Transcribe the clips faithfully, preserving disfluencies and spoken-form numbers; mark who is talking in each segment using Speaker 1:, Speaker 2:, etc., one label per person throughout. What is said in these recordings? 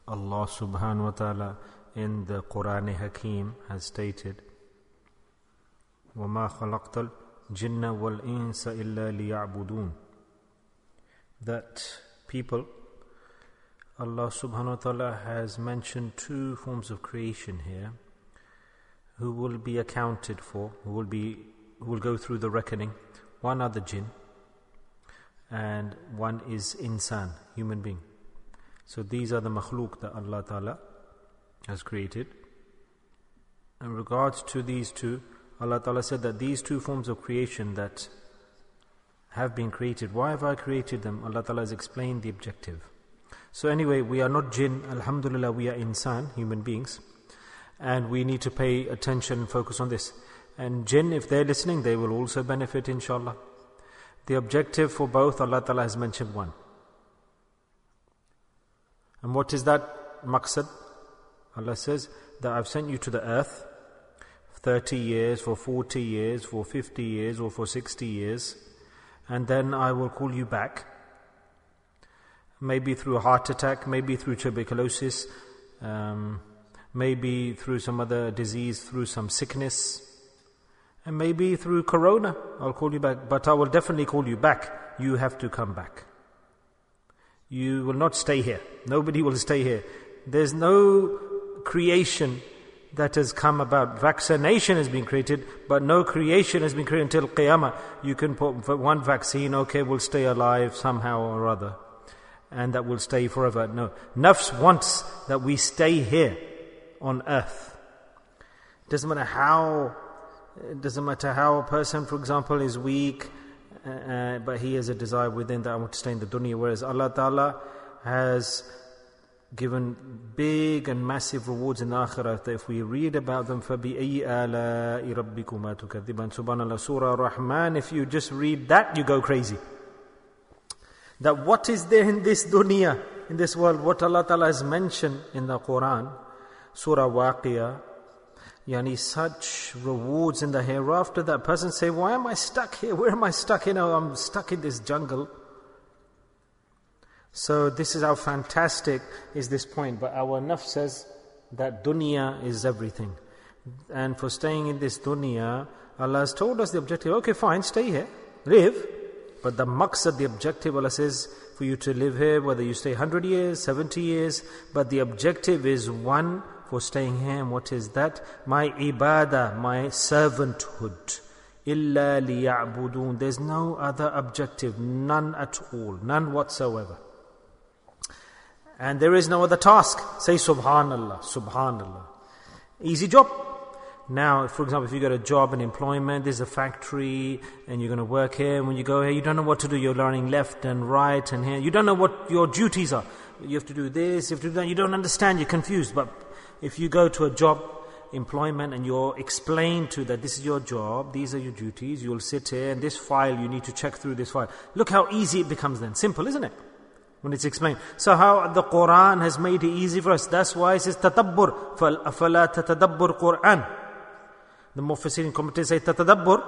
Speaker 1: Allah subhanahu wa ta'ala in the Quran Hakim has stated, وَمَا خَلَقْتَ الْجِنَّ وَالْإِنسَ إِلَّا لِيَعْبُدُونَ, that people, Allah subhanahu wa ta'ala has mentioned two forms of creation here who will be accounted for, who will be who will go through the reckoning. One are the jinn and one is insan, human being. So these are the makhluk that Allah ta'ala has created. In regards to these two, Allah ta'ala said that these two forms of creation that have been created, why have I created them? Allah ta'ala has explained the objective. So anyway, we are not jinn, alhamdulillah, we are insan, human beings, and we need to pay attention and focus on this. And jinn, if they're listening, they will also benefit, inshallah. The objective for both, Allah ta'ala has mentioned one. And what is that maqsad? Allah says that I've sent you to the earth thirty years, for forty years, for fifty years, or for sixty years, and then I will call you back. Maybe through a heart attack, maybe through tuberculosis, um, maybe through some other disease, through some sickness, and maybe through corona. I'll call you back, but I will definitely call you back. You have to come back. You will not stay here. Nobody will stay here. There's no creation that has come about. Vaccination has been created, but no creation has been created until Qiyamah. You can put one vaccine, okay, we'll stay alive somehow or other, and that will stay forever. No. Nafs wants that we stay here on earth. It doesn't matter how, it doesn't matter how a person, for example, is weak, uh, but he has a desire within that I want to stay in the dunya. Whereas Allah Ta'ala has given big and massive rewards in the akhirah, that if we read about them, فَبِأَيِّ آلَاءِ رَبِّكُمَا تُكَذِّبَانِ, SubhanAllah, Surah Rahman, if you just read that, you go crazy. That what is there in this dunya, in this world, what Allah Ta'ala has mentioned in the Quran, Surah Waqiyah, yani such rewards in the hereafter that person say, why am I stuck here? Where am I stuck? You know, I'm stuck in this jungle. So this is how fantastic is this point. But our nafs says that dunya is everything. And for staying in this dunya, Allah has told us the objective. Okay, fine, stay here, live. But the maqsad, the objective, Allah says, for you to live here, whether you stay one hundred years, seventy years, but the objective is one for staying here. And what is that? My ibadah, my servanthood. Illa liya'budun. There's no other objective, none at all, none whatsoever. And there is no other task. Say Subhanallah, Subhanallah. Easy job. Now, for example, if you get a job and employment, there's a factory and you're going to work here, and when you go here, you don't know what to do. You're learning left and right and here. You don't know what your duties are. You have to do this, you have to do that. You don't understand, you're confused. But if you go to a job, employment, and you're explained to that this is your job, these are your duties, you'll sit here, and this file, you need to check through this file. Look how easy it becomes then. Simple, isn't it? When it's explained. So how the Quran has made it easy for us. That's why it says tatabbur. فَلَا تَتَدَبُّرْ Quran. The Mufassirin commentators say tatadabbur,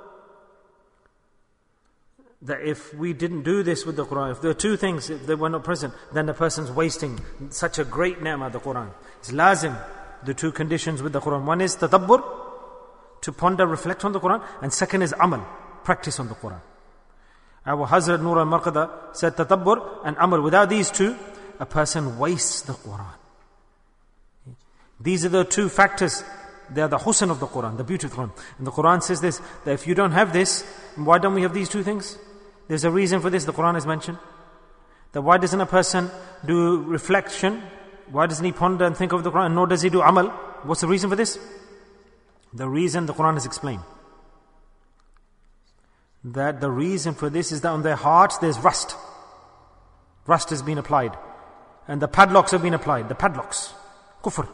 Speaker 1: that if we didn't do this with the Quran, if there are two things, if they were not present, then the person's wasting such a great ni'mah, the Quran. It's lazim, the two conditions with the Quran. One is tadabbur, to ponder, reflect on the Quran, and second is amal, practice on the Quran. Our Hazrat Nur al-Marqada said tadabbur and amal. Without these two, a person wastes the Quran. These are the two factors. They are the husn of the Quran, the beauty of the Quran. And the Quran says this, that if you don't have this, why don't we have these two things? There's a reason for this, the Quran has mentioned. That why doesn't a person do reflection? Why doesn't he ponder and think of the Quran? Nor does he do amal. What's the reason for this? The reason the Quran has explained. That the reason for this is that on their hearts there's rust. Rust has been applied. And the padlocks have been applied. The padlocks. Kufr.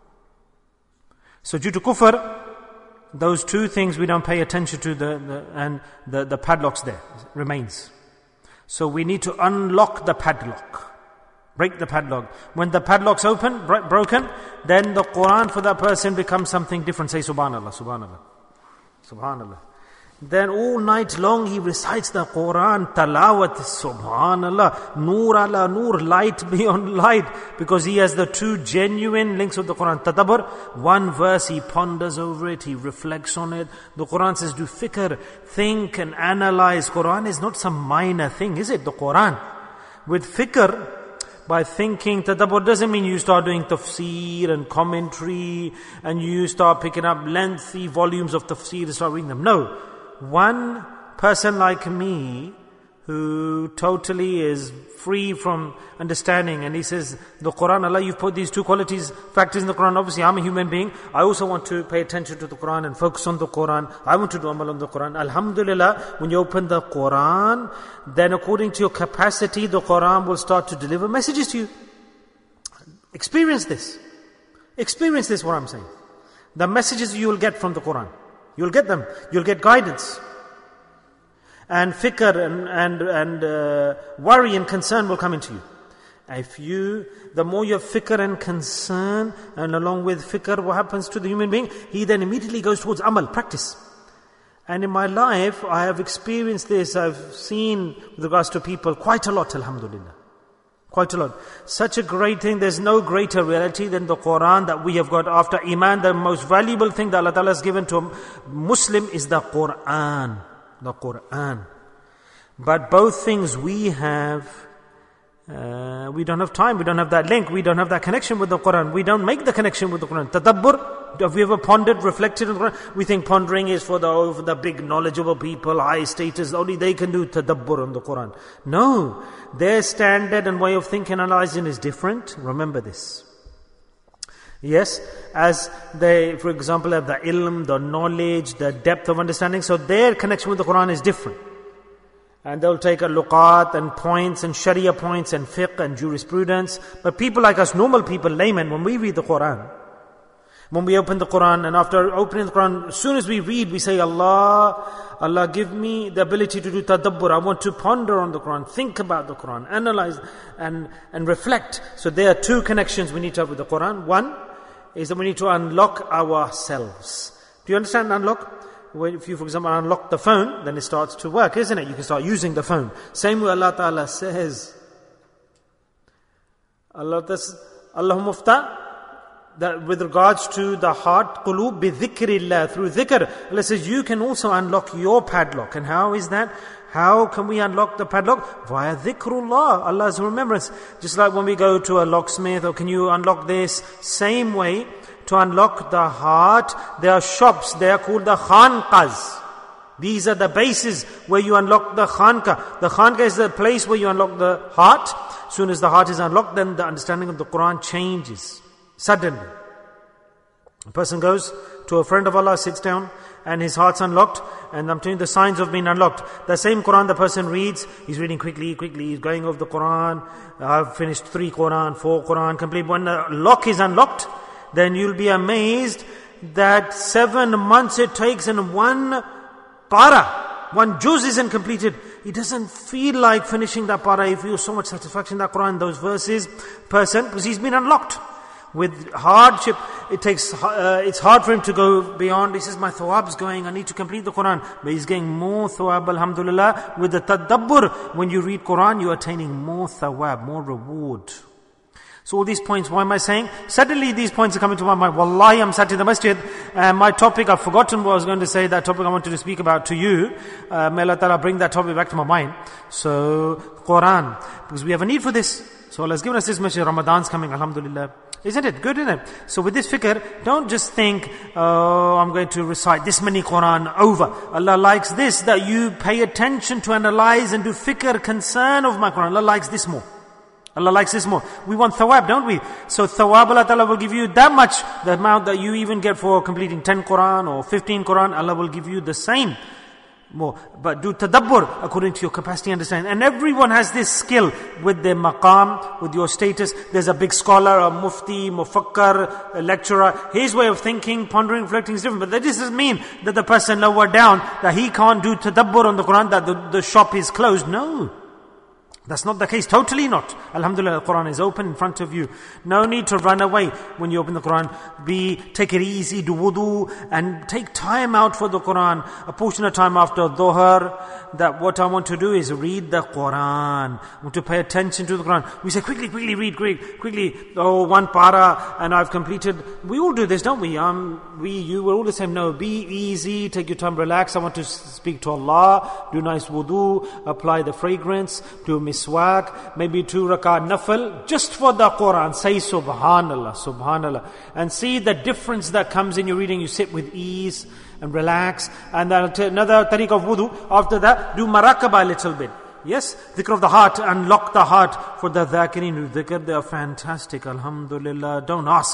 Speaker 1: So due to kufr, those two things we don't pay attention to, the, the and the, the padlocks there remains. So we need to unlock the padlock. Break the padlock. When the padlock's open, bro- broken, then the Quran for that person becomes something different. Say Subhanallah, Subhanallah, Subhanallah. Then all night long he recites the Quran, Talawat, Subhanallah, Nur ala Nur, light beyond light, because he has the two genuine links of the Quran. Tadabbur, one verse he ponders over it, he reflects on it. The Quran says do fikr, think and analyze. Quran is not some minor thing, is it? The Quran. With fikr, by thinking, tadabbur doesn't mean you start doing tafsir and commentary and you start picking up lengthy volumes of tafsir and start reading them. No. One person like me who totally is free from understanding, and he says, the Quran, Allah, you've put these two qualities, factors in the Quran. Obviously, I'm a human being. I also want to pay attention to the Quran and focus on the Quran. I want to do amal on the Quran. Alhamdulillah, when you open the Quran, then according to your capacity, the Quran will start to deliver messages to you. Experience this. Experience this, what I'm saying. The messages you will get from the Quran. You'll get them. You'll get guidance. And fikr and, and, and uh, worry and concern will come into you. If you, the more you have fikr and concern, and along with fikr, what happens to the human being? He then immediately goes towards amal, practice. And in my life, I have experienced this. I've seen with regards to people quite a lot, alhamdulillah. Quite a lot. Such a great thing. There's no greater reality than the Quran that we have got after Iman. The most valuable thing that Allah Ta'ala has given to a Muslim is the Quran. The Quran. But both things we have, uh, we don't have time. We don't have that link. We don't have that connection with the Quran. We don't make the connection with the Quran. Tadabbur. Have we ever pondered, reflected on the Quran? We think pondering is for the, oh, for the big knowledgeable people, high status, only they can do tadabbur on the Quran. No. Their standard and way of thinking and analyzing is different. Remember this. Yes, as they, for example, have the ilm, the knowledge, the depth of understanding. So their connection with the Quran is different. And they'll take a luqat and points and sharia points and fiqh and jurisprudence. But people like us, normal people, laymen, when we read the Quran, when we open the Quran, and after opening the Quran, as soon as we read, we say, Allah, Allah give me the ability to do tadabbur. I want to ponder on the Quran, think about the Quran, analyze and, and reflect. So there are two connections we need to have with the Quran. One is that we need to unlock ourselves. Do you understand unlock? When, if you, for example, unlock the phone, then it starts to work, isn't it? You can start using the phone. Same way Allah Ta'ala says, Allah Allahumma ftah, that with regards to the heart, qulub bi dhikrillah, through dhikr. Allah says you can also unlock your padlock. And how is that? How can we unlock the padlock? Via dhikrullah, Allah's remembrance. Just like when we go to a locksmith, or can you unlock this? Same way, to unlock the heart, there are shops, they are called the khanqas. These are the bases where you unlock the khanqa. The khanqa is the place where you unlock the heart. As soon as the heart is unlocked, then the understanding of the Quran changes. Suddenly. A person goes to a friend of Allah, sits down, and his heart's unlocked, and I'm telling you the signs of being unlocked. The same Quran the person reads, he's reading quickly, quickly, he's going over the Quran. I've finished three Quran, four Quran, complete. When the lock is unlocked, then you'll be amazed that seven months it takes and one para, one juz isn't completed. He doesn't feel like finishing that para. He feels so much satisfaction in that Quran, those verses, person, because he's been unlocked. With hardship, it takes, uh, it's hard for him to go beyond. He says, my thawab's going, I need to complete the Quran. But he's getting more thawab, alhamdulillah. With the tadabbur, when you read Quran, you're attaining more thawab, more reward. So all these points, why am I saying? Suddenly these points are coming to my mind. Wallahi, I'm sat in the masjid, and my topic, I've forgotten what I was going to say, that topic I wanted to speak about to you. Uh, may Allah Ta'ala bring that topic back to my mind. So, Quran. Because we have a need for this. So Allah's given us this message. Ramadan's coming, alhamdulillah. Isn't it? Good, isn't it? So with this fikr, don't just think, oh, I'm going to recite this many Quran over. Allah likes this, that you pay attention to analyze and do fikr, concern of my Quran. Allah likes this more. Allah likes this more. We want thawab, don't we? So thawab, Allah Ta'ala will give you that much, the amount that you even get for completing ten Quran or fifteen Quran, Allah will give you the same. More. But do tadabbur according to your capacity and understanding. And everyone has this skill with their maqam, with your status. There's a big scholar, a mufti, mufakkar, a lecturer. His way of thinking, pondering, reflecting is different. But that doesn't mean that the person lower down, that he can't do tadabbur on the Quran, that the, the shop is closed. No. That's not the case, totally not. Alhamdulillah, the Quran is open in front of you. No need to run away when you open the Quran. Be, take it easy, do wudu, and take time out for the Quran. A portion of time after Dhuhr, that what I want to do is read the Quran. I want to pay attention to the Quran. We say, quickly, quickly, read, quick, quickly. Oh, one para, and I've completed. We all do this, don't we? Um, we, you, we're all the same. No, be easy, take your time, relax. I want to speak to Allah, do nice wudu, apply the fragrance, do miswak, maybe two rakat nafil, just for the Quran. Say subhanallah, subhanallah. And see the difference that comes in your reading. You sit with ease and relax. And then another tariq of wudu, after that, do marakaba a little bit. Yes, dhikr of the heart, unlock the heart for the dhakirin. Dhikr, they are fantastic, alhamdulillah. Don't ask.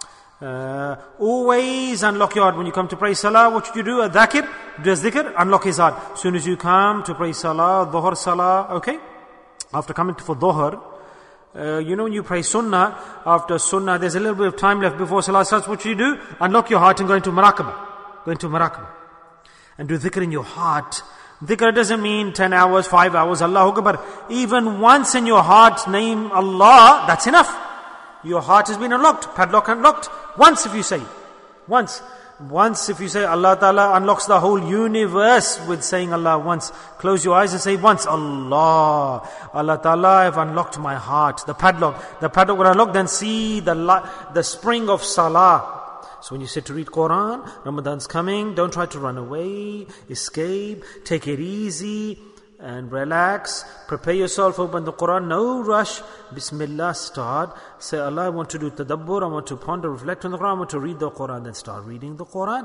Speaker 1: Uh, always unlock your heart. When you come to pray salah, what should you do? A dhakir, does dhikr, unlock his heart. As soon as you come to pray salah, dhuhr salah, okay? After coming for dhuhr, uh, you know when you pray sunnah, after sunnah, there's a little bit of time left before salah starts. What should you do? Unlock your heart and go into maraqabah. Go into maraqabah. And do dhikr in your heart. Dhikr doesn't mean ten hours, five hours, Allahu Akbar. Even once in your heart, name Allah, that's enough. Your heart has been unlocked, padlock unlocked. Once if you say, once. Once if you say, Allah Ta'ala unlocks the whole universe with saying Allah once. Close your eyes and say once, Allah. Allah Ta'ala, I've unlocked my heart. The padlock. The padlock will unlock, then see the, the spring of salah. So when you sit to read Quran, Ramadan's coming, don't try to run away, escape, take it easy and relax. Prepare yourself, open the Quran, no rush. Bismillah, start. Say, Allah, I want to do tadabbur, I want to ponder, reflect on the Quran, I want to read the Quran. Then start reading the Quran.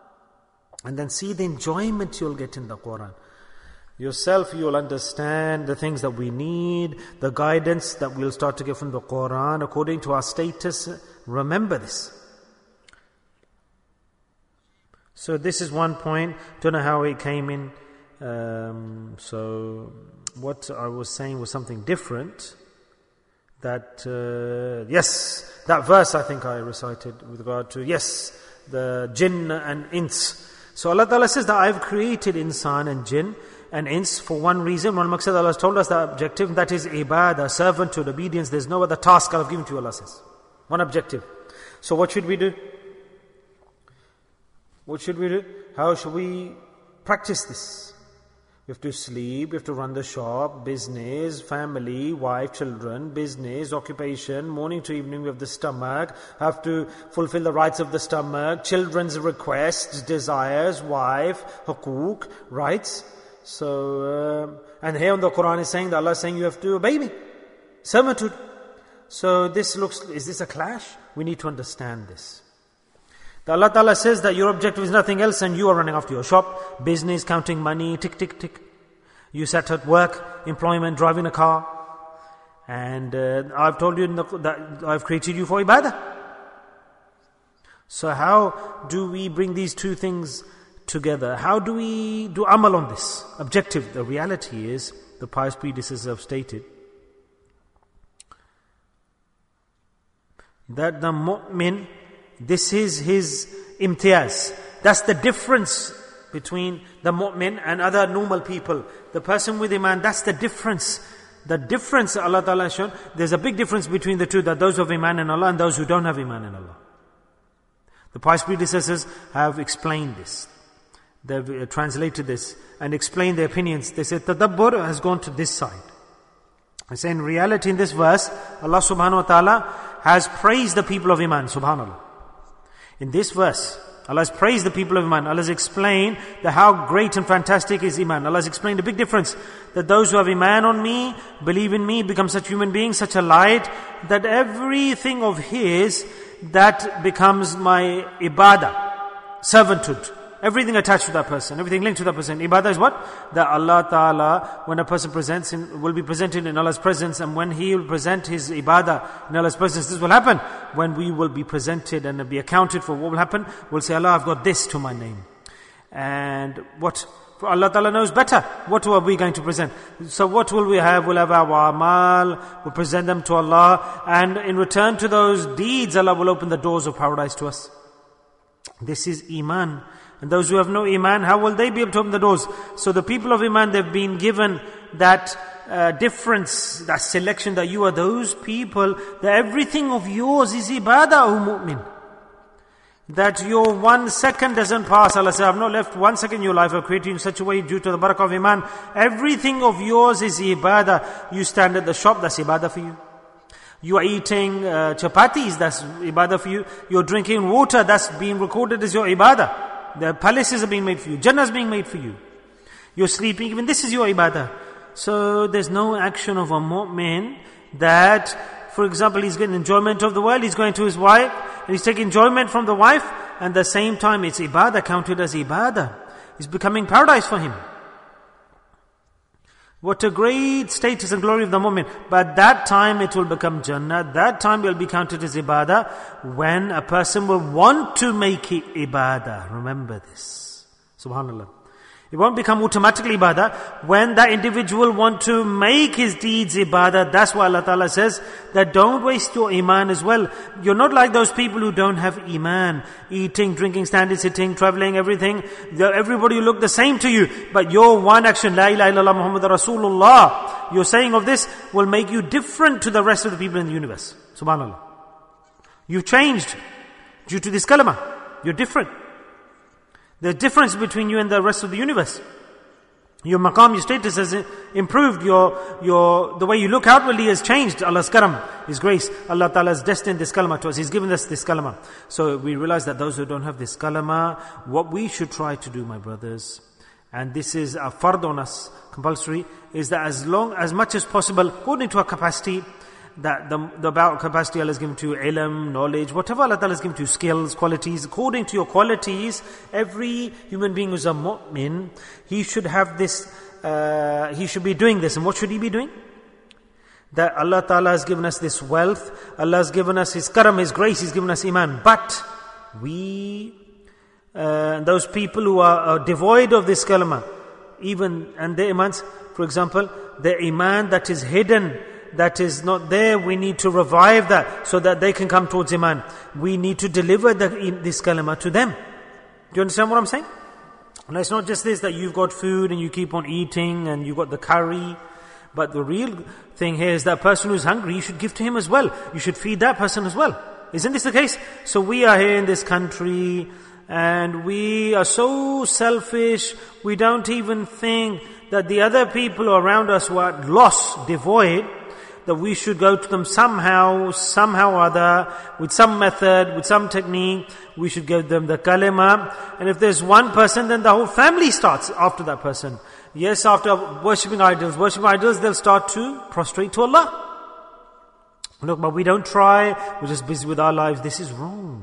Speaker 1: And then see the enjoyment you'll get in the Quran. Yourself, you'll understand the things that we need, the guidance that we'll start to get from the Quran according to our status. Remember this. So this is one point. Don't know how it came in. Um, so what I was saying was something different. That, uh, yes, that verse I think I recited with regard to, yes, the jinn and ins. So Allah Ta'ala says that I've created insan and jinn and ins for one reason. One maqsad, Allah has told us the objective, that is ibadah, servanthood, obedience. There's no other task I've given to you, Allah says. One objective. So what should we do? What should we do? How should we practice this? We have to sleep, we have to run the shop, business, family, wife, children, business, occupation, morning to evening we have the stomach, have to fulfill the rights of the stomach, children's requests, desires, wife, hukuk, rights. So, uh, and here on the Quran is saying that Allah is saying you have to obey me. Servanthood. So this looks, is this a clash? We need to understand this. The Allah Ta'ala says that your objective is nothing else and you are running after your shop, business, counting money, tick, tick, tick. You sat at work, employment, driving a car. And uh, I've told you in the, that I've created you for ibadah. So how do we bring these two things together? How do we do amal on this? Objective, the reality is, the pious predecessors have stated, that the mu'min, this is his imtiyaz. That's the difference between the mu'min and other normal people. The person with iman, that's the difference. The difference Allah Ta'ala has shown, there's a big difference between the two, that those who have iman in Allah and those who don't have iman in Allah. The pious predecessors have explained this. They've uh, translated this and explained their opinions. They said, tadabbur has gone to this side. I say in reality in this verse, Allah Subhanahu Wa Ta'ala has praised the people of iman, subhanallah. In this verse, Allah has praised the people of iman. Allah has explained the how great and fantastic is iman. Allah has explained the big difference, that those who have iman on me, believe in me, become such human beings, such a light, that everything of his, that becomes my ibadah, servanthood. Everything attached to that person, everything linked to that person. Ibadah is what? That Allah Ta'ala, when a person presents in, will be presented in Allah's presence, and when He will present His ibadah in Allah's presence, this will happen. When we will be presented and be accounted for, what will happen? We'll say, Allah, I've got this to my name. And what? For Allah Ta'ala knows better. What are we going to present? So what will we have? We'll have our amal, we'll present them to Allah, and in return to those deeds, Allah will open the doors of paradise to us. This is iman. And those who have no iman, how will they be able to open the doors? So the people of iman, they've been given that uh, difference, that selection, that you are those people, that everything of yours is ibadah, O mu'min. That your one second doesn't pass. Allah says, I have not left one second in your life. I have created you in such a way due to the barakah of iman. Everything of yours is ibadah. You stand at the shop, that's ibadah for you. You are eating uh, chapatis, that's ibadah for you. You're drinking water, that's being recorded as your ibadah. The palaces are being made for you. Jannah is being made for you. You're sleeping, even this is your ibadah. So there's no action of a mu'min that, for example, he's getting enjoyment of the world, he's going to his wife, and he's taking enjoyment from the wife, and at the same time it's ibadah, counted as ibadah. It's becoming paradise for him. What a great status and glory of the mu'min. But that time it will become Jannah, that time will be counted as ibadah, when a person will want to make it ibadah. Remember this. Subhanallah. It won't become automatically ibadah. When that individual want to make his deeds ibadah, that's why Allah Ta'ala says that don't waste your iman as well. You're not like those people who don't have iman. Eating, drinking, standing, sitting, traveling, everything. Everybody look the same to you. But your one action, La ilaha illallah Muhammad Rasulullah, your saying of this will make you different to the rest of the people in the universe. Subhanallah. You've changed due to this kalima. You're different. There's a difference between you and the rest of the universe. Your maqam, your status has improved. Your, your, the way you look outwardly has changed. Allah's karam, His grace. Allah Ta'ala has destined this kalama to us. He's given us this kalama. So we realize that those who don't have this kalama, what we should try to do, my brothers, and this is a fard on us, compulsory, is that as long, as much as possible, according to our capacity, that the, the about capacity Allah has given to you, ilm, knowledge, whatever Allah Ta'ala has given to you, skills, qualities, according to your qualities, every human being who's a mu'min, he should have this, uh, he should be doing this. And what should he be doing? That Allah Ta'ala has given us this wealth, Allah has given us His karam, His grace, He's given us iman. But we, uh, those people who are, are devoid of this kalama, even, and their imans, for example, their iman that is hidden, that is not there, we need to revive that so that they can come towards iman. We need to deliver the, this kalima to them. Do you understand what I'm saying? And it's not just this, that you've got food and you keep on eating and you've got the curry. But the real thing here is that person who's hungry, you should give to him as well. You should feed that person as well. Isn't this the case? So we are here in this country and we are so selfish, we don't even think that the other people around us who are lost, devoid, that we should go to them somehow, somehow or other, with some method, with some technique, we should give them the kalima. And if there's one person, then the whole family starts after that person. Yes, after worshipping idols, worshipping idols, they'll start to prostrate to Allah. Look, but we don't try, we're just busy with our lives. This is wrong.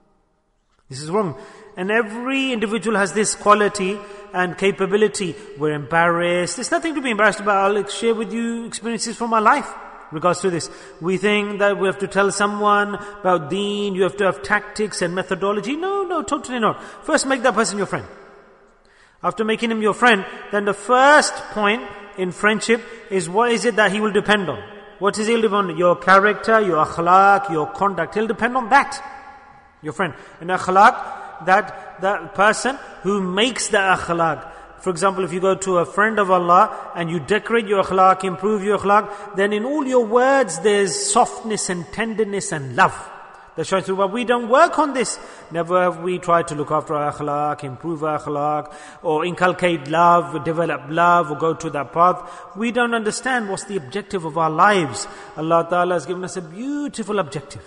Speaker 1: This is wrong. And every individual has this quality and capability. We're embarrassed. There's nothing to be embarrassed about. I'll share with you experiences from my life. Regards to this, we think that we have to tell someone about deen, you have to have tactics and methodology. No, no, totally not. First make that person your friend. After making him your friend, then the first point in friendship is what is it that he will depend on? What is he will depend on? Your character, your akhlaq, your conduct. He'll depend on that. Your friend. And akhlaq, that, that person who makes the akhlaq. For example, if you go to a friend of Allah and you decorate your akhlaq, improve your akhlaq, then in all your words there's softness and tenderness and love. That shines through. But we don't work on this. Never have we tried to look after our akhlaq, improve our akhlaq, or inculcate love, develop love, or go to that path. We don't understand what's the objective of our lives. Allah Ta'ala has given us a beautiful objective.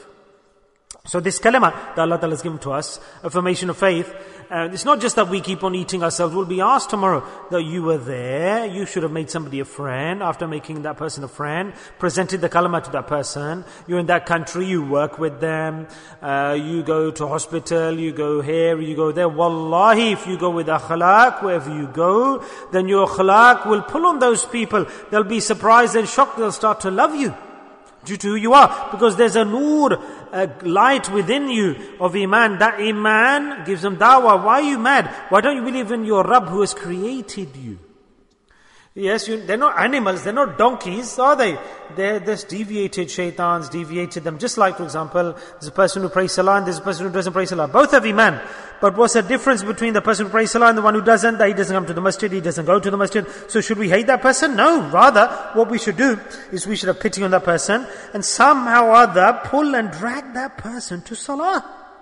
Speaker 1: So this kalima that Allah Ta'ala has given to us, affirmation of faith, uh, it's not just that we keep on eating ourselves. We'll be asked tomorrow that you were there, you should have made somebody a friend. After making that person a friend, presented the kalima to that person. You're in that country, you work with them, uh, you go to hospital, you go here, you go there. Wallahi, if you go with akhlaq, wherever you go, then your akhlaq will pull on those people. They'll be surprised and shocked, they'll start to love you. Due to who you are, because there's a nur, a light within you of iman. That iman gives them dawah. Why are you mad? Why don't you believe in your Rabb who has created you? Yes, you, they're not animals, they're not donkeys, are they? They're just deviated shaitans, deviated them. Just like, for example, there's a person who prays Salah and there's a person who doesn't pray Salah. Both have Iman. But what's the difference between the person who prays Salah and the one who doesn't? That he doesn't come to the masjid, he doesn't go to the masjid. So should we hate that person? No. Rather, what we should do is we should have pity on that person and somehow or other pull and drag that person to Salah.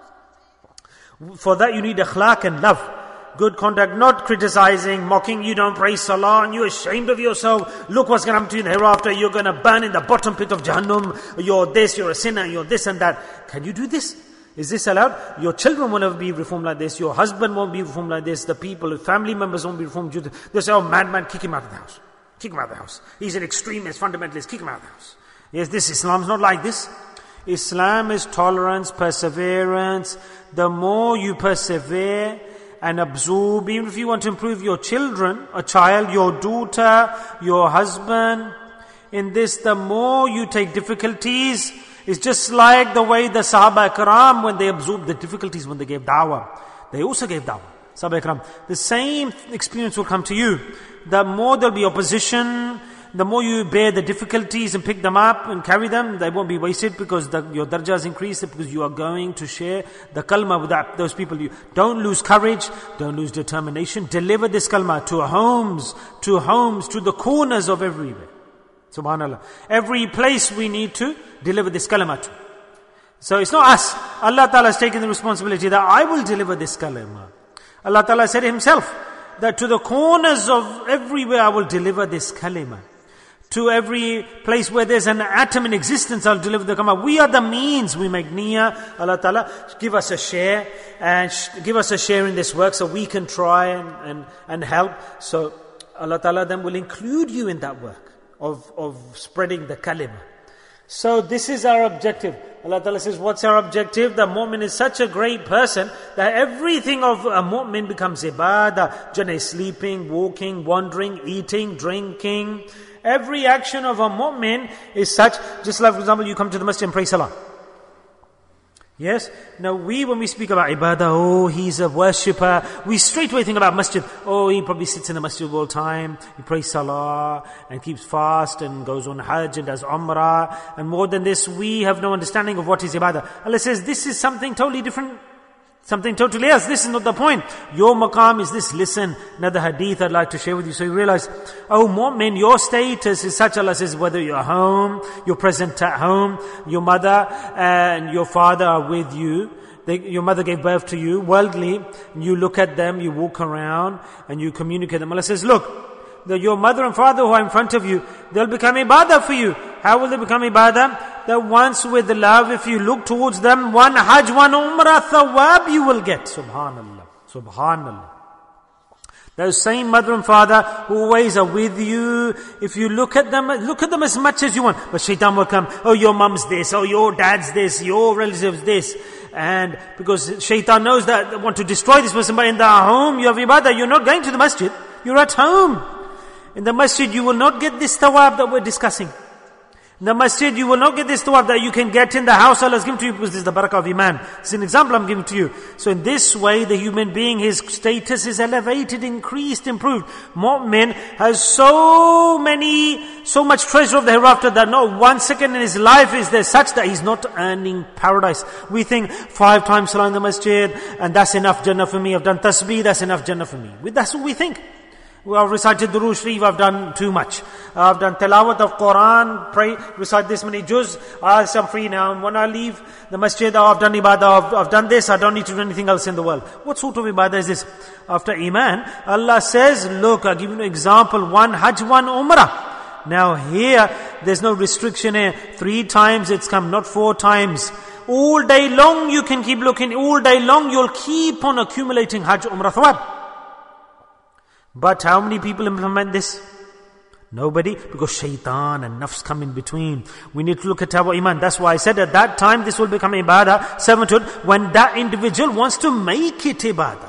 Speaker 1: For that you need akhlaq and love. Good conduct, not criticizing, mocking, you don't pray Salah and you're ashamed of yourself. Look what's going to happen to you in the hereafter. You're going to burn in the bottom pit of Jahannam. You're this, you're a sinner, you're this and that. Can you do this? Is this allowed? Your children will never be reformed like this. Your husband won't be reformed like this. The people, family members won't be reformed. They'll say, oh, madman, kick him out of the house. Kick him out of the house. He's an extremist, fundamentalist, kick him out of the house. Yes, this Islam is not like this. Islam is tolerance, perseverance. The more you persevere and absorb, even if you want to improve your children, a child, your daughter, your husband, in this, the more you take difficulties, it's just like the way the Sahaba Ikram, when they absorbed the difficulties when they gave da'wah, they also gave da'wah. Sahaba Ikram, the same experience will come to you. The more there'll be opposition, the more you bear the difficulties and pick them up and carry them, they won't be wasted because the, your darajahs increase, because you are going to share the kalmah with that, those people. You don't lose courage, don't lose determination. Deliver this kalmah to homes, to homes, to the corners of everywhere. Subhanallah. Every place we need to deliver this kalmah to. So it's not us. Allah Ta'ala has taken the responsibility that I will deliver this kalmah. Allah Ta'ala said himself that to the corners of everywhere I will deliver this kalmah. To every place where there's an atom in existence, I'll deliver the kalmah. We are the means. We make niyyah. Allah Ta'ala, give us a share and sh- give us a share in this work so we can try and, and, and help. So Allah Ta'ala then will include you in that work of, of spreading the kalimah. So this is our objective. Allah Ta'ala says, what's our objective? The mu'min is such a great person that everything of a mu'min becomes ibadah. Jannah is sleeping, walking, wandering, eating, drinking. Every action of a mu'min is such, just like for example, you come to the masjid and pray salah. Yes? Now we, when we speak about ibadah, oh, he's a worshipper, we straight away think about masjid. Oh, he probably sits in the masjid all the time, he prays salah, and keeps fast, and goes on hajj, and does umrah. And more than this, we have no understanding of what is ibadah. Allah says, this is something totally different. Something totally else. This is not the point. Your maqam is this. Listen, another hadith I'd like to share with you. So you realize, oh mu'min, your status is such. Allah says, whether you're home, you're present at home, your mother and your father are with you. They, your mother gave birth to you, worldly. You look at them, you walk around, and you communicate them. Allah says, look, the, your mother and father who are in front of you, they'll become ibadah for you. How will they become ibadah? That once with love, if you look towards them, one hajj, one umrah, thawab you will get. Subhanallah. Subhanallah. Those same mother and father who always are with you, if you look at them, look at them as much as you want. But shaitan will come, oh your mum's this, oh your dad's this, your relative's this. And because shaitan knows that they want to destroy this person, but in the home you have ibadah, you're not going to the masjid, you're at home. In the masjid you will not get this thawab that we're discussing. In the masjid, you will not get this thawab that you can get in the house Allah has given to you, because this is the barakah of iman. It's an example I'm giving to you. So in this way, the human being, his status is elevated, increased, improved. Mu'min has so many, so much treasure of the hereafter that not one second in his life is there such that he's not earning paradise. We think five times salah in the masjid, and that's enough Jannah for me. I've done tasbih, that's enough Jannah for me. That's what we think. Well, I've recited the Durood Sharif, I've done too much. I've done tilawat of Quran, pray, recite this many juz, I'm free now. And when I leave the masjid, oh, I've done ibadah, I've, I've done this, I don't need to do anything else in the world. What sort of ibadah is this? After iman, Allah says, look, I'll give you an example, one hajj, one umrah. Now here, there's no restriction here. Three times it's come, not four times. All day long you can keep looking, all day long you'll keep on accumulating hajj, umrah, thawab. But how many people implement this? Nobody, because shaitan and nafs come in between. We need to look at our iman. That's why I said at that time this will become ibadah, servanthood, when that individual wants to make it ibadah.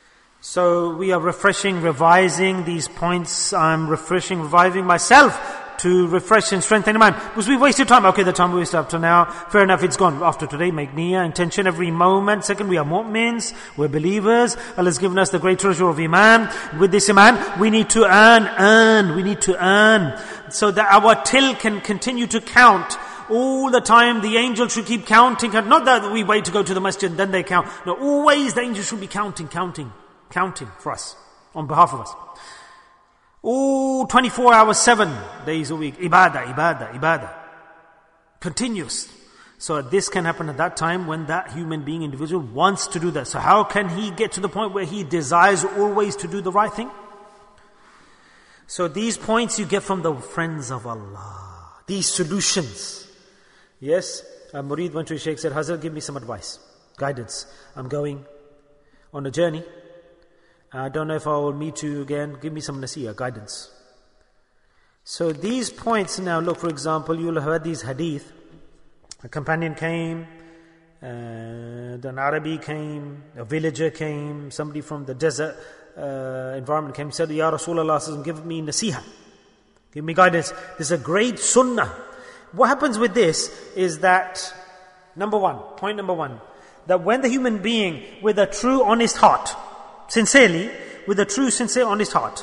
Speaker 1: So we are refreshing, revising these points. I'm refreshing, reviving myself to refresh and strengthen Iman. Because we wasted time. Okay, the time we wasted up to now, fair enough, it's gone. After today, make niyyah, intention every moment. Second, we are mu'mins, we're believers. Allah's given us the great treasure of Iman. With this Iman, we need to earn, earn, we need to earn. So that our till can continue to count. All the time the angels should keep counting. Not that we wait to go to the masjid and then they count. No, always the angels should be counting, counting, counting for us, on behalf of us. Oh, twenty-four hours, seven days a week. Ibadah, ibadah, ibadah. Continuous. So this can happen at that time when that human being, individual, wants to do that. So how can he get to the point where he desires always to do the right thing? So these points you get from the friends of Allah. These solutions. Yes, a murid went to his shaykh, said, Hazrat, give me some advice, guidance. I'm going on a journey. I don't know if I will meet you again. Give me some nasiyah, guidance. So these points now, look, for example, you'll have heard these hadith. A companion came, uh, an Arabi came, a villager came, somebody from the desert uh, environment came, said, Ya Rasulullah, give me nasiyah, give me guidance. This is a great sunnah. What happens with this is that, number one, point number one, that when the human being with a true honest heart, sincerely, with a true sincere honest heart,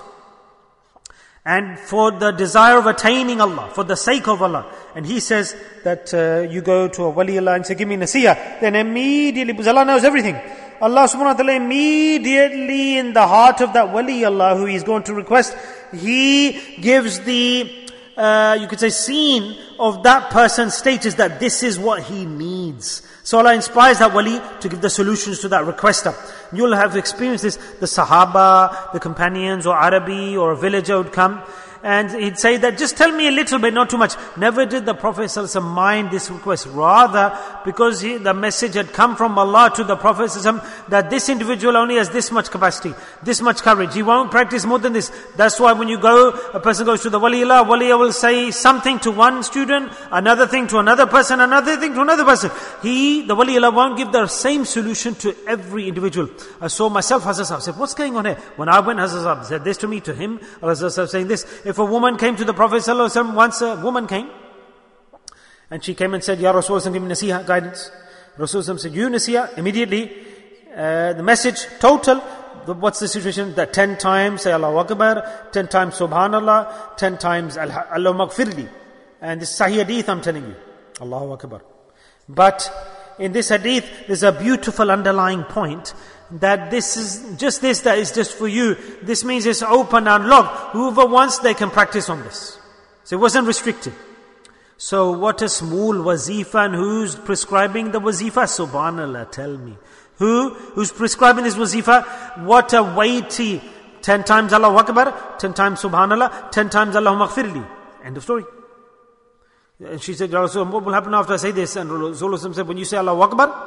Speaker 1: and for the desire of attaining Allah, for the sake of Allah, and he says that uh, you go to a wali Allah and say, give me nasiyah, then immediately, because Allah knows everything, Allah subhanahu wa ta'ala immediately in the heart of that wali Allah who he is going to request, he gives the Uh, you could say scene of that person's status that this is what he needs. So Allah inspires that wali to give the solutions to that requester. You'll have experienced this. The Sahaba, the companions or Arabi or a villager would come and he'd say that just tell me a little bit, not too much. Never did the Prophet ﷺ mind this request. Rather, because he, the message had come from Allah to the Prophet ﷺ that this individual only has this much capacity, this much courage. He won't practice more than this. That's why when you go, a person goes to the Waliullah, Waliullah will say something to one student, another thing to another person, another thing to another person. He, the Waliullah, won't give the same solution to every individual. I saw myself, Hazrat Sahib said, what's going on here? When I went, Hazrat Sahib said this to me, to him, Hazrat Sahib saying this. If a woman came to the Prophet ﷺ, once a woman came, and she came and said, Ya Rasulullah, give me nasiyah, guidance. Rasulullah said, you nasiyah, immediately, uh, the message, total, the, what's the situation? That ten times, say Allahu Akbar, ten times Subhanallah, ten times Allahumma gfirli. And this Sahih Hadith I'm telling you. Allahu Akbar. But in this Hadith, there's a beautiful underlying point, that this is just this, that is just for you. This means it's open and unlocked. Whoever wants, they can practice on this. So it wasn't restricted. So what a small wazifa, and who's prescribing the wazifa? Subhanallah, tell me. Who? Who's prescribing this wazifa? What a weighty, ten times Allahu Akbar, ten times Subhanallah, ten times Allahumma gfirli. End of story. And she said, Rasulullah, what will happen after I say this? And Rasulullah said, when you say Allahu Akbar,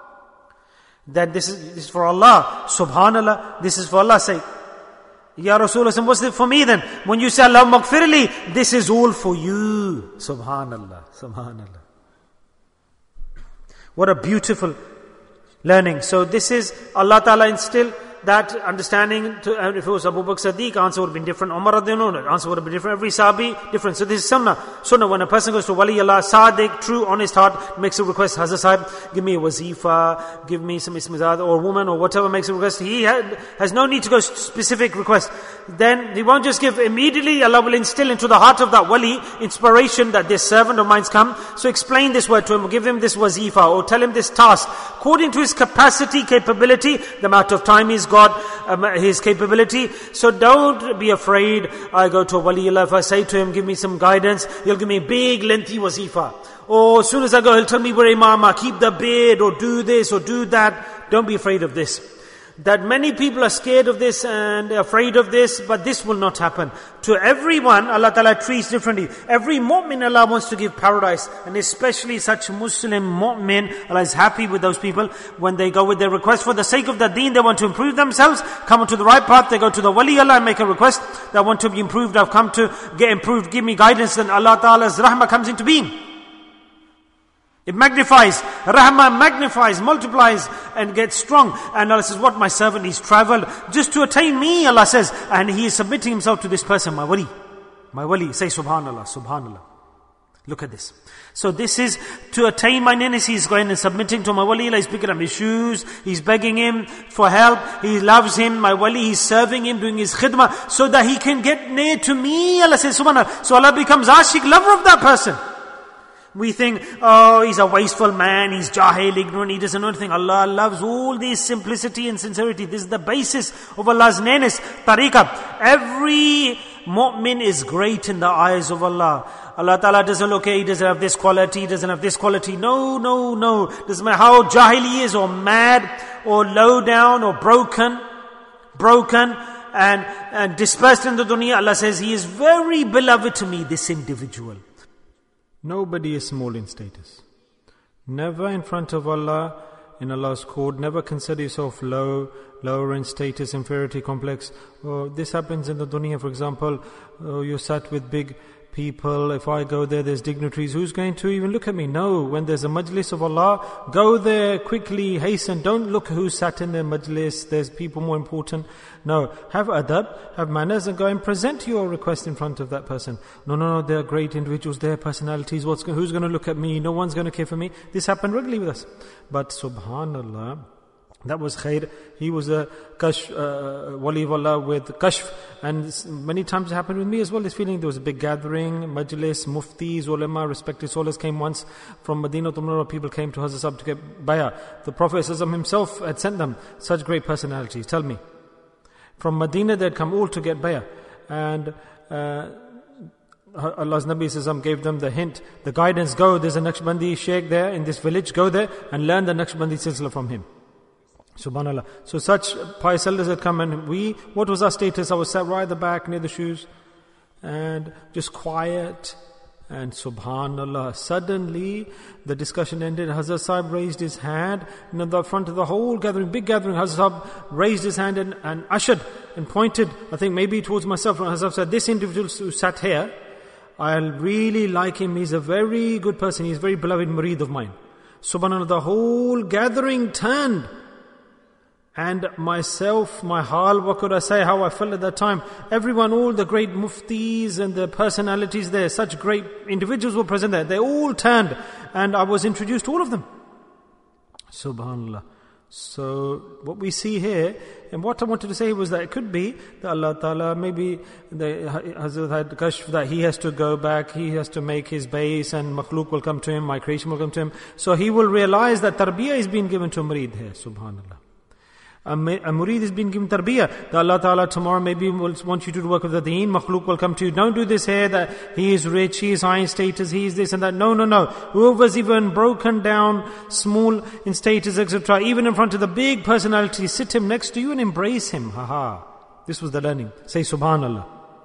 Speaker 1: that this is, this is for Allah. Subhanallah, this is for Allah's sake. Ya Rasulullah, what's it for me then? When you say Allahumma gfirli, this is all for you. Subhanallah, Subhanallah. What a beautiful learning. So this is Allah Ta'ala instilled that understanding. To, uh, if it was Abu Bakr Siddiq, answer would have been different. Umar radiallahu anhu, answer would have been different. Every Sahabi, different. So this is sunnah. Sunnah, when a person goes to Wali Allah, Sadiq, true, honest heart, makes a request, Hazrat Sahib, give me a wazifa, give me some ismizad, or woman, or whatever makes a request. He had, has no need to go specific request. Then he won't just give immediately. Allah will instill into the heart of that wali inspiration that this servant of mine's come. So explain this word to him, or give him this wazifa, or tell him this task, according to his capacity, capability, the amount of time he's got, um, his capability. So don't be afraid. I go to a waliullah, if I say to him, give me some guidance, he'll give me a big lengthy wazifa. Or as soon as I go, he'll tell me where imama, keep the bed, or do this, or do that. Don't be afraid of this. That many people are scared of this and afraid of this, but this will not happen. To everyone, Allah Ta'ala treats differently. Every mu'min, Allah wants to give paradise, and especially such Muslim mu'min, Allah is happy with those people. When they go with their request for the sake of the deen, they want to improve themselves, come onto the right path, they go to the wali Allah and make a request, they want to be improved, I've come to get improved, give me guidance, then Allah Ta'ala's rahmah comes into being. It magnifies, rahmah magnifies, multiplies and gets strong. And Allah says, what, my servant, he's traveled just to attain me, Allah says. And he is submitting himself to this person, my wali. my wali. Say subhanallah, subhanallah. Look at this. So this is to attain my nearness. He's going and submitting to my wali. He's picking up his shoes. He's begging him for help. He loves him, my wali. He's serving him, doing his khidmah so that he can get near to me. Allah says subhanallah. So Allah becomes ashik, lover of that person. We think, oh, he's a wasteful man, he's jahil, ignorant, he doesn't know anything. Allah loves all this simplicity and sincerity. This is the basis of Allah's nearness, tariqah. Every mu'min is great in the eyes of Allah. Allah Ta'ala doesn't look, okay, he doesn't have this quality, he doesn't have this quality. No, no, no. Doesn't matter how jahil he is, or mad, or low down, or broken, broken, and, and dispersed in the dunya. Allah says, he is very beloved to me, this individual. Nobody is small in status. Never in front of Allah, in Allah's court, never consider yourself low, lower in status, inferiority complex. Oh, this happens in the dunya, for example. Oh, you're sat with big people. If I go there, there's dignitaries. Who's going to even look at me? No. When there's a majlis of Allah, go there quickly, hasten. Don't look who sat in the majlis. There's people more important. No. Have adab, have manners, and go and present your request in front of that person. No, no, no. They're great individuals. Their personalities. What's who's going to look at me? No one's going to care for me. This happened regularly with us. But subhanallah, that was khair. He was a kashf, uh, wali of Allah with kashf. And many times it happened with me as well, this feeling. There was a big gathering, majlis, muftis, ulama, respected scholars came once from Medina to Munawwarah. People came to Hazrat Sahib to get bayah. The Prophet himself had sent them such great personalities. Tell me. From Medina they had come all to get bayah. And uh, Allah's Nabi gave them the hint, the guidance. Go, there's a Naqshbandi sheikh there in this village. Go there and learn the Naqshbandi silsila from him. Subhanallah. So such pious elders had come, and we, what was our status? I was sat right at the back near the shoes and just quiet. And subhanallah, suddenly the discussion ended. Hazrat Sahib raised his hand, and in the front of the whole gathering, big gathering, Hazrat Sahib raised his hand and, and ushered and pointed, I think maybe towards myself. And Hazrat said, this individual who sat here, I really like him. He's a very good person. He's a very beloved murid of mine. Subhanallah, the whole gathering turned. And myself, my hal, what could I say, how I felt at that time. Everyone, all the great muftis and the personalities there, such great individuals were present there. They all turned and I was introduced to all of them. Subhanallah. So what we see here, and what I wanted to say was that it could be that Allah Ta'ala, maybe the Hazrat had kashf that he has to go back, he has to make his base, and makhluk will come to him, my creation will come to him. So he will realize that tarbiyah is being given to a murid here. Subhanallah. A murid is being given tarbiyah. That Allah Ta'ala tomorrow maybe will want you to do work of the deen. Makhluk will come to you. Don't do this here that he is rich, he is high in status, he is this and that. No, no, no. Whoever's even broken down, small in status, et cetera, even in front of the big personality, sit him next to you and embrace him. Ha ha. This was the learning. Say subhanallah.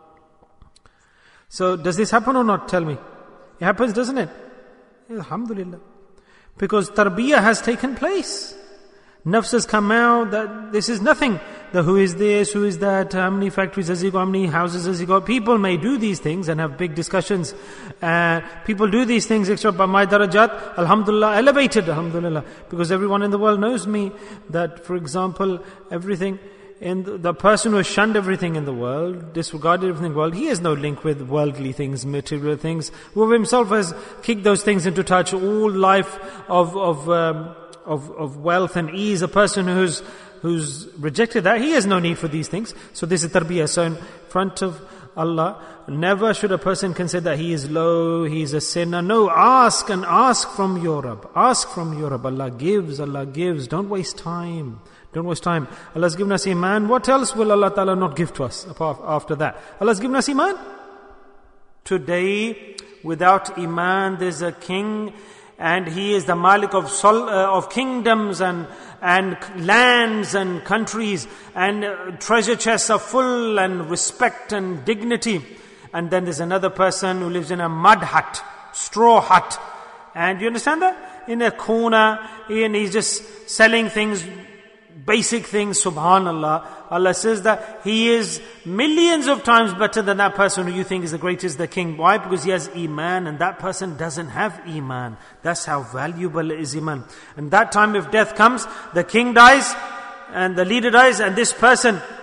Speaker 1: So does this happen or not? Tell me. It happens, doesn't it? Alhamdulillah. Because tarbiyah has taken place. Nafs has come out that this is nothing. The who is this, who is that, how many factories has he got, how many houses has he got. People may do these things and have big discussions. Uh, people do these things, except by my darajat, alhamdulillah, elevated, alhamdulillah. Because everyone in the world knows me that, for example, everything, in the, the person who has shunned everything in the world, disregarded everything in the world, he has no link with worldly things, material things. Whoever himself has kicked those things into touch, all life of, of, um, Of, of wealth and ease, a person who's who's rejected that, he has no need for these things. So this is tarbiyah. So in front of Allah, never should a person consider that he is low, he is a sinner. No, ask and ask from your Rabb. Ask from your Rabb. Allah gives, Allah gives. Don't waste time. Don't waste time. Allah's given us iman. What else will Allah Ta'ala not give to us apart after that? Allah's given us iman. Today, without iman, there's a king, and he is the Malik of sol, uh, of kingdoms and and lands and countries, and uh, treasure chests are full and respect and dignity. And then there's another person who lives in a mud hut, straw hut, and you understand that? In a corner, and he's just selling things, basic things. Subhanallah. Allah says that he is millions of times better than that person who you think is the greatest, the king. Why? Because he has iman, and that person doesn't have iman. That's how valuable is iman. And that time if death comes, the king dies and the leader dies, and this person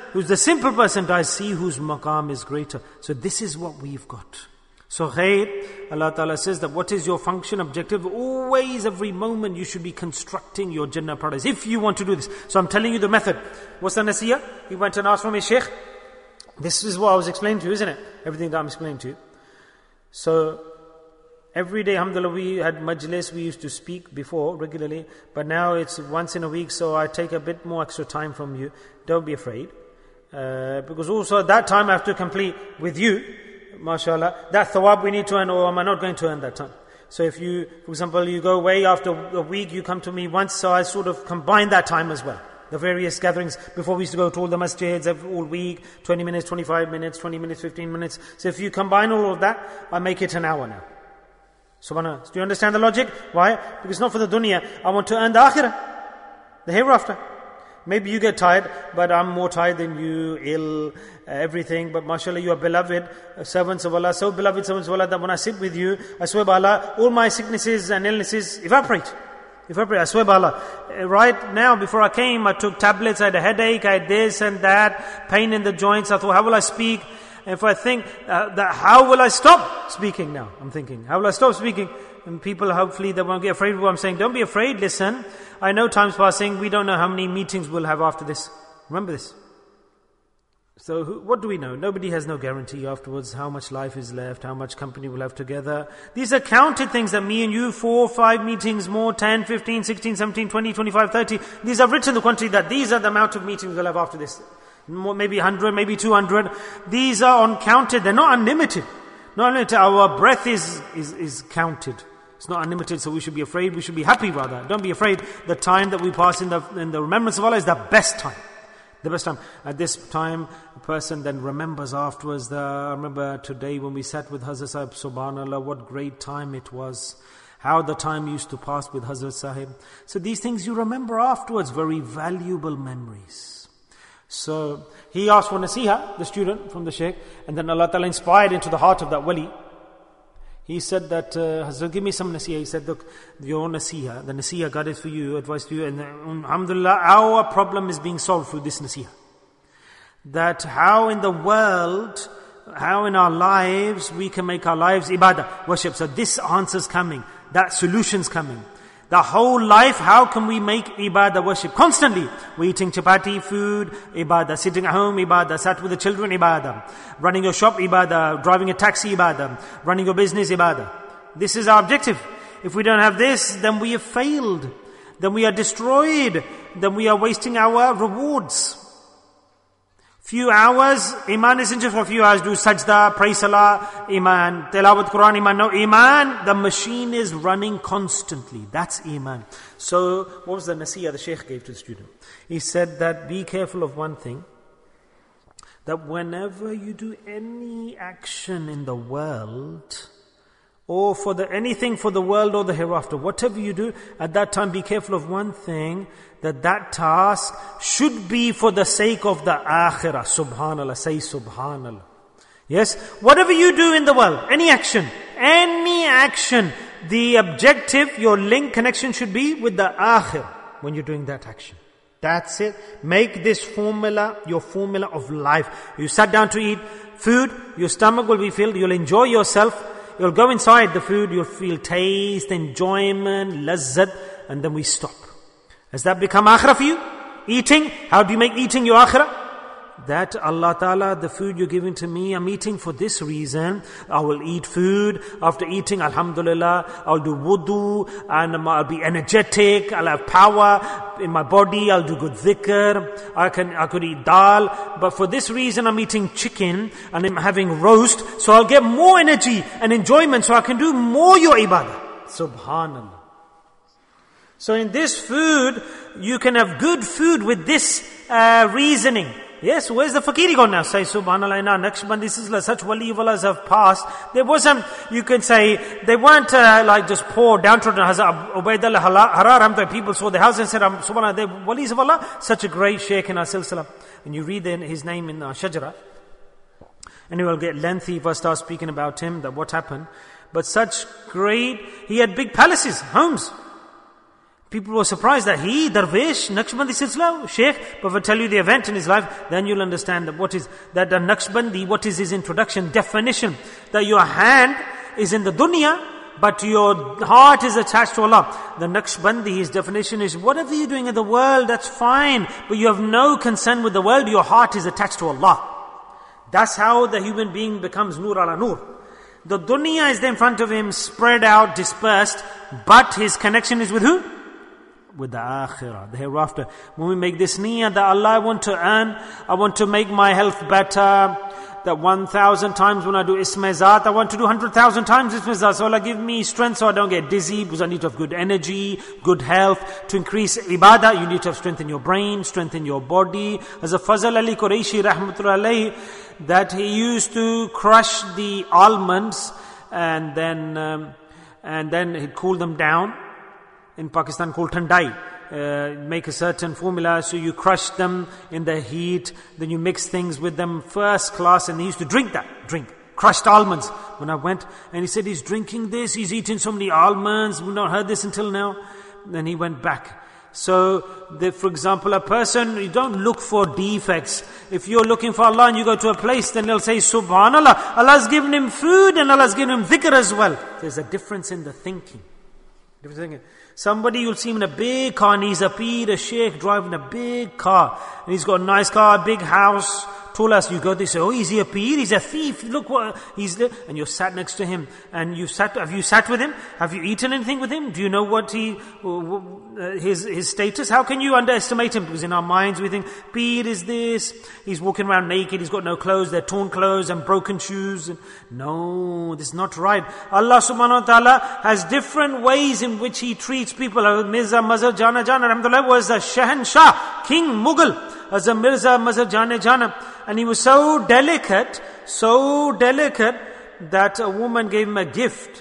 Speaker 1: who's the simple person dies, see whose maqam is greater. So this is what we've got. So khair, Allah Ta'ala says that what is your function, objective? Always, every moment you should be constructing your Jannah paradise. If you want to do this. So I'm telling you the method. What's the nasiyah? He went and asked from his sheikh. This is what I was explaining to you, isn't it? Everything that I'm explaining to you. So, every day, alhamdulillah, we had majlis, we used to speak before regularly, but now it's once in a week, so I take a bit more extra time from you. Don't be afraid. Uh, because also at that time I have to complete with you, mashallah, that thawab we need to earn, or am I not going to earn that time? So if you, for example, you go away after a week, you come to me once, so I sort of combine that time as well. The various gatherings, before we used to go to all the masjids every, all week, twenty minutes, twenty-five minutes, twenty minutes, fifteen minutes. So if you combine all of that, I make it an hour now. Subhanallah. Do you understand the logic? Why? Because it's not for the dunya. I want to earn the akhirah, the hereafter. Maybe you get tired, but I'm more tired than you, ill, uh, everything. But mashallah, you are beloved uh, servants of Allah, so beloved servants of Allah that when I sit with you, I swear by Allah, all my sicknesses and illnesses evaporate. Evaporate, I swear by Allah. Uh, right now, before I came, I took tablets, I had a headache, I had this and that, pain in the joints. I thought, how will I speak? If I think uh, that, how will I stop speaking now? I'm thinking, how will I stop speaking? And people, hopefully, they won't get afraid of what I'm saying. Don't be afraid, listen. I know time's passing. We don't know how many meetings we'll have after this. Remember this. So who, what do we know? Nobody has no guarantee afterwards how much life is left, how much company we'll have together. These are counted things that me and you, four, five meetings more, ten, fifteen, sixteen, seventeen, twenty, twenty-five, thirty. These are written in the quantity that these are the amount of meetings we'll have after this. More, maybe one hundred, maybe two hundred. These are uncounted. They're not unlimited. Not unlimited. Our breath is, is, is counted. It's not unlimited, so we should be afraid. We should be happy rather. Don't be afraid. The time that we pass in the, in the remembrance of Allah is the best time. The best time. At this time, a person then remembers afterwards. The, I remember today when we sat with Hazrat Sahib, subhanallah, what great time it was. How the time used to pass with Hazrat Sahib. So these things you remember afterwards, very valuable memories. So he asked for nasiha, the student from the Shaykh, and then Allah Ta'ala inspired into the heart of that wali. He said that, uh, Hazrat, give me some nasiha. He said, look, your nasiha, the nasiha God is for you, advice to you, and um, alhamdulillah, our problem is being solved through this nasiha. That how in the world, how in our lives, we can make our lives ibadah, worship. So this answer's coming, that solution's coming. The whole life, how can we make ibadah, worship? Constantly. We're eating chapati, food, ibadah. Sitting at home, ibadah. Sat with the children, ibadah. Running your shop, ibadah. Driving a taxi, ibadah. Running your business, ibadah. This is our objective. If we don't have this, then we have failed. Then we are destroyed. Then we are wasting our rewards. Few hours, iman isn't just for a few hours. Do sajda, pray salah, iman. Tilawat Quran, iman. No, iman, the machine is running constantly. That's iman. So, what was the nasiha the Shaykh gave to the student? He said that be careful of one thing. That whenever you do any action in the world, or for the anything for the world or the hereafter, whatever you do, at that time be careful of one thing, that that task should be for the sake of the akhirah. Subhanallah, say subhanallah. Yes, whatever you do in the world, any action, any action, the objective, your link, connection should be with the akhirah when you're doing that action. That's it. Make this formula your formula of life. You sat down to eat food, your stomach will be filled, you'll enjoy yourself. You'll go inside the food, you'll feel taste, enjoyment, lazzat, and then we stop. Has that become akhirah for you? Eating? How do you make eating your akhirah? That Allah Ta'ala, the food you're giving to me, I'm eating for this reason. I will eat food. After eating, alhamdulillah, I'll do wudu, and I'll be energetic, I'll have power in my body, I'll do good dhikr, I can, I could eat dal. But for this reason, I'm eating chicken, and I'm having roast, so I'll get more energy and enjoyment, so I can do more your ibadah. Subhanallah. So in this food, you can have good food with this uh, reasoning. Yes, where's the fakiri gone now? Say, subhanallah, in our Naqshbandi Silsila, such wali wallahs have passed. There wasn't, you can say, they weren't uh, like just poor, downtrodden. Hazrat Ubaidullah Harar, people saw the house and said, subhanallah, they're walis of Allah. Such a great shaykh in our silsila. And you read his name in our Shajara. And it will get lengthy if I start speaking about him, that what happened. But such great, he had big palaces, homes. People were surprised that he, Darwish, Naqshbandi Silsila, Sheikh, but will tell you the event in his life, then you'll understand that what is, that the Naqshbandi, what is his introduction, definition, that your hand is in the dunya, but your heart is attached to Allah. The Naqshbandi, his definition is, whatever you're doing in the world, that's fine, but you have no concern with the world, your heart is attached to Allah. That's how the human being becomes nur ala nur. The dunya is there in front of him, spread out, dispersed, but his connection is with who? With the akhirah, the hereafter. When we make this niyyah that Allah, I want to earn, I want to make my health better, that one thousand times when I do Isma Zat, I want to do one hundred thousand times Isma Zat. So Allah give me strength so I don't get dizzy, because I need to have good energy, good health. To increase ibadah, you need to have strength in your brain, strength in your body. As a Fazal Ali Quraishi, rahmatullah alayhi, that he used to crush the almonds and then, um, and then he'd cool them down. In Pakistan called thandai. Uh, make a certain formula, so you crush them in the heat, then you mix things with them first class, and he used to drink that, drink, crushed almonds. When I went, and he said he's drinking this, he's eating so many almonds, we've not heard this until now. Then he went back. So, the, for example, a person, you don't look for defects. If you're looking for Allah and you go to a place, then they'll say, Subhanallah, Allah's given him food and Allah's given him dhikr as well. There's a difference in the thinking. Difference in thinking. Somebody, you'll see him in a big car, and he's a peer, a sheikh, driving a big car. And he's got a nice car, a big house. Told us, you go, they say, oh, is he a peer? He's a thief. Look what, he's there. And you're sat next to him. And you sat, have you sat with him? Have you eaten anything with him? Do you know what he, uh, his, his status? How can you underestimate him? Because in our minds we think, peer is this. He's walking around naked. He's got no clothes. They're torn clothes and broken shoes. No, this is not right. Allah subhanahu wa ta'ala has different ways in which He treats people. Mirza Mazhar Jana Jana, alhamdulillah, was a Shahanshah, King Mughal. As a Mirza Mazhar Jana Jana. And he was so delicate, so delicate, that a woman gave him a gift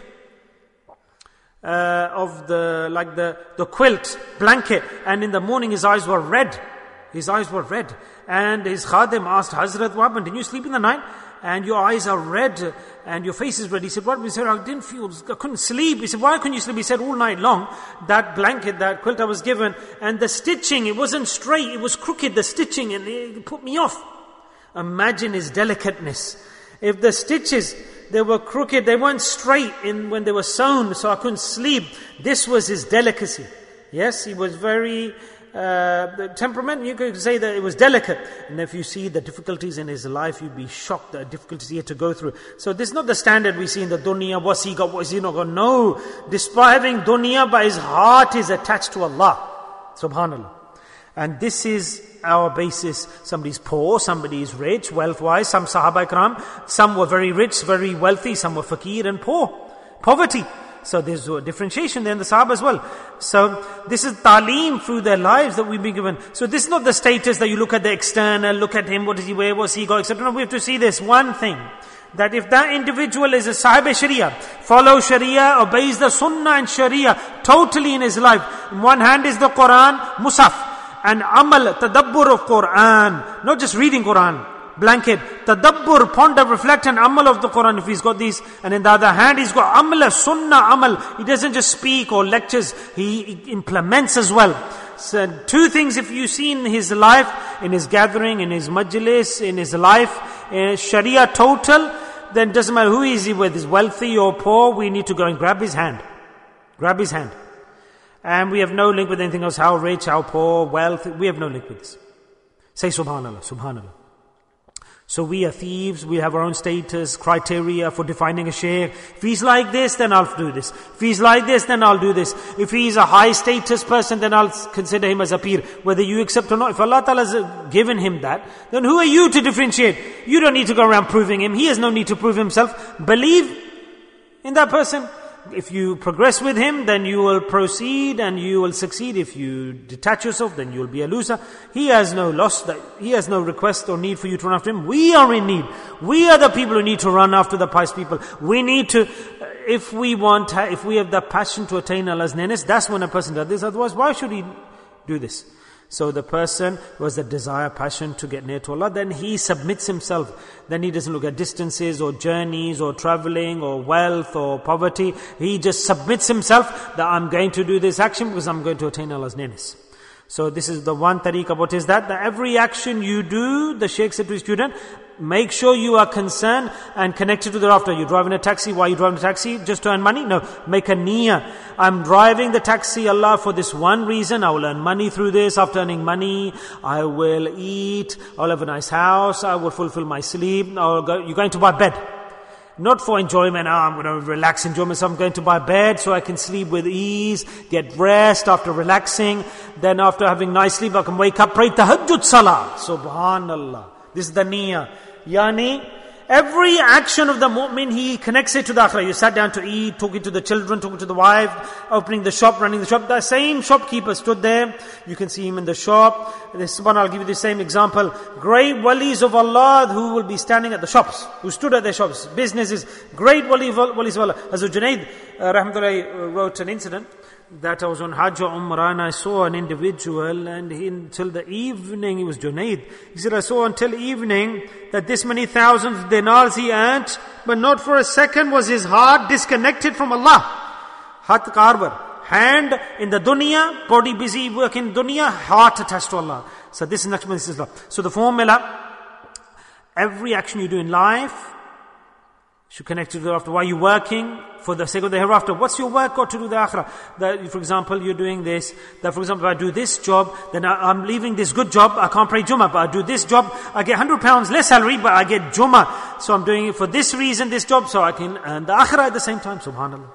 Speaker 1: uh, of the, like the, the quilt, blanket. And in the morning his eyes were red. His eyes were red. And his khadim asked, Hazrat, what happened? Did you sleep in the night? And your eyes are red and your face is red. He said, what? He said, I didn't feel, I couldn't sleep. He said, why couldn't you sleep? He said, all night long, that blanket, that quilt I was given, and the stitching, it wasn't straight, it was crooked, the stitching, and it put me off. Imagine his delicateness. If the stitches, they were crooked, they weren't straight in when they were sewn, so I couldn't sleep. This was his delicacy. Yes, he was very uh, temperament. You could say that it was delicate. And if you see the difficulties in his life, you'd be shocked at the difficulties he had to go through. So this is not the standard we see in the dunya. What's he got? What's he not got? No. Despite having dunya, but his heart is attached to Allah. Subhanallah. And this is our basis. Somebody's poor, somebody is rich, wealth-wise. Some Sahaba Ikram, some were very rich, very wealthy, some were fakir and poor. Poverty. So there's a differentiation there in the Sahaba as well. So this is ta'aleem through their lives that we've been given. So this is not the status that you look at the external, look at him, what does he wear, what's he got, et cetera. No, we have to see this one thing. That if that individual is a Sahib Sharia, follows Sharia, obeys the Sunnah and Sharia totally in his life. In one hand is the Quran, Musaf. And amal, tadabbur of Quran. Not just reading Quran, blanket. Tadabbur, ponder, reflect and amal of the Quran if he's got these. And in the other hand, he's got amal, sunnah, amal. He doesn't just speak or lectures, he implements as well. So two things if you see in his life, in his gathering, in his majlis, in his life, in Sharia total, then it doesn't matter who is he with, is wealthy or poor, we need to go and grab his hand. Grab his hand. And we have no link with anything else, how rich, how poor, wealth, we have no link with this. Say subhanallah, subhanallah. So we are thieves, we have our own status, criteria for defining a shaykh. If he's like this, then I'll do this. If he's like this, then I'll do this. If he's a high status person, then I'll consider him as a peer. Whether you accept or not, if Allah Ta'ala has given him that, then who are you to differentiate? You don't need to go around proving him. He has no need to prove himself. Believe in that person. If you progress with him, then you will proceed and you will succeed. If you detach yourself, then you will be a loser. He has no loss, that he has no request or need for you to run after him. We are in need. We are the people who need to run after the pious people. We need to, if we want, if we have the passion to attain Allah's nearness, that's when a person does this. Otherwise, why should he do this? So the person who has a desire, passion to get near to Allah, then he submits himself. Then he doesn't look at distances or journeys or traveling or wealth or poverty. He just submits himself that I'm going to do this action because I'm going to attain Allah's nearness. So this is the one tariqah. What is that? That every action you do, the Shaykh said to his student, make sure you are concerned and connected to the hereafter. You drive in a taxi. Why are you driving a taxi? Just to earn money? No. Make a niyyah. I'm driving the taxi, Allah, for this one reason. I will earn money through this. After earning money, I will eat. I'll have a nice house. I will fulfill my sleep. I'll go, you're going to buy bed. Not for enjoyment. Oh, I'm going to relax, enjoy myself. I'm going to buy bed so I can sleep with ease, get rest after relaxing. Then after having nice sleep, I can wake up, pray tahajjud salah. Subhanallah. This is the niyyah. Yani, every action of the mu'min, he connects it to the akhirah. You sat down to eat, talking to the children, talking to the wife, opening the shop, running the shop. The same shopkeeper stood there. You can see him in the shop. This one, I'll give you the same example. Great walis of Allah who will be standing at the shops, who stood at their shops. Businesses. Great wali, walis of Allah. Hazrat Junaid, uh, rahmatullahi, wrote an incident that I was on Hajj or Umrah and I saw an individual, and he, until the evening, he was Junaid. He said, I saw until evening that this many thousands of dinars he earned, but not for a second was his heart disconnected from Allah. Hat karbar. Hand in the dunya, body busy work in dunya, heart attached to Allah. So this is Naqshbandi Silsila. So the formula, every action you do in life should connect to the hereafter. Why are you working? For the sake of the hereafter. What's your work got to do with the akhirah? That, for example, you're doing this. That, for example, if I do this job, then I, I'm leaving this good job. I can't pray Jummah. But I do this job, I get one hundred pounds less salary, but I get Jummah. So I'm doing it for this reason, this job, so I can earn the akhirah at the same time. Subhanallah.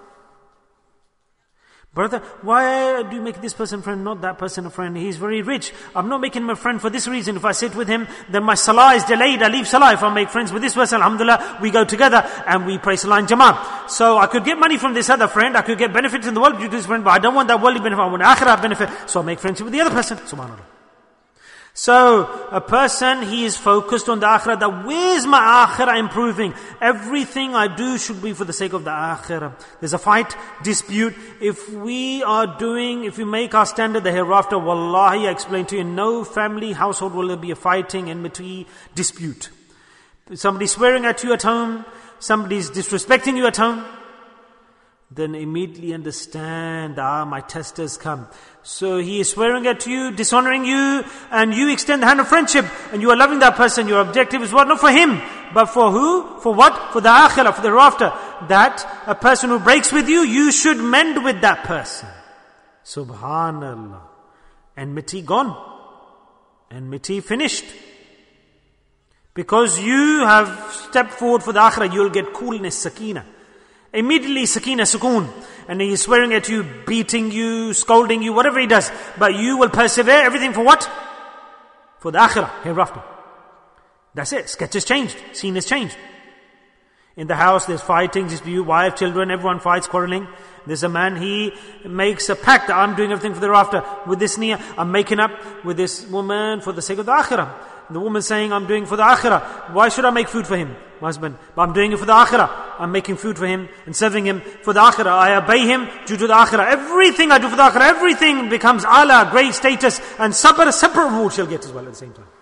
Speaker 1: Brother, why do you make this person a friend, not that person a friend? He's very rich. I'm not making him a friend for this reason. If I sit with him, then my salah is delayed. I leave salah. If I make friends with this person, alhamdulillah, we go together and we pray salah in jama'ah. So I could get money from this other friend. I could get benefits in the world due to this friend, but I don't want that worldly benefit. I want akhirah benefit. So I make friendship with the other person. Subhanallah. So, a person, he is focused on the akhirah, that where's my akhirah improving? Everything I do should be for the sake of the akhirah. There's a fight, dispute. If we are doing, if we make our standard the hereafter, wallahi, I explain to you, in no family, household will there be a fighting, enmity, dispute. Somebody's swearing at you at home, somebody's disrespecting you at home, then immediately understand, ah, my test has come. So he is swearing at you, dishonoring you, and you extend the hand of friendship, and you are loving that person. Your objective is what? Not for him, but for who? For what? For the akhirah, for the hereafter. That a person who breaks with you, you should mend with that person. Subhanallah. Enmity gone. Enmity finished. Because you have stepped forward for the akhirah, you'll get coolness, sakina. Immediately sakina, sukoon. And he is swearing at you, beating you, scolding you, whatever he does. But you will persevere, everything for what? For the akhirah, hereafter. That's it. Sketch has changed. Scene has changed. In the house, there's fighting, dispute, wife, children, everyone fights, quarreling. There's a man, he makes a pact that I'm doing everything for the hereafter. With this niyyah, I'm making up with this woman for the sake of the akhirah. The woman saying, I'm doing for the akhirah. Why should I make food for him? My husband. But I'm doing it for the akhirah. I'm making food for him and serving him for the akhirah. I obey him due to the akhirah. Everything I do for the akhirah, everything becomes ala, great status. And sabr, a separate reward she'll get as well at the same time.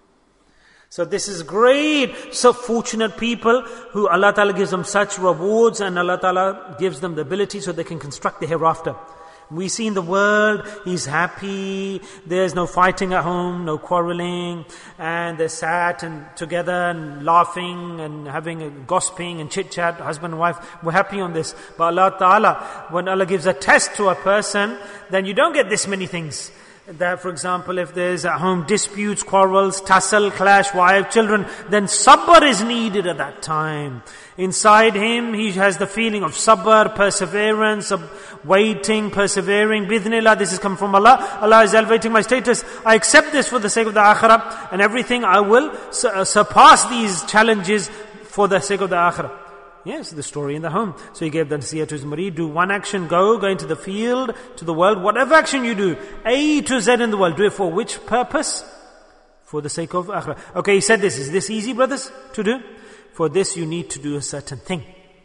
Speaker 1: So this is great. So fortunate people who Allah Ta'ala gives them such rewards, and Allah Ta'ala gives them the ability so they can construct the hereafter. We see in the world, he's happy, there's no fighting at home, no quarreling, and they're sat and together and laughing and having a gossiping and chit-chat, husband and wife. We're happy on this. But Allah Ta'ala, when Allah gives a test to a person, then you don't get this many things. That, for example, if there's at home disputes, quarrels, tussle, clash, wife, children, then sabr is needed at that time. Inside him, he has the feeling of sabr, perseverance, of waiting, persevering. Bidhnillah, this has come from Allah. Allah is elevating my status. I accept this for the sake of the akhirah, and everything I will su- surpass these challenges for the sake of the akhirah. Yes, the story in the home. So he gave the nasiyah to his murid, do one action, go, go into the field, to the world, whatever action you do, A to Z in the world, do it for which purpose? For the sake of akhirah. Okay, he said this, is this easy, brothers, to do? For this you need to do a certain thing.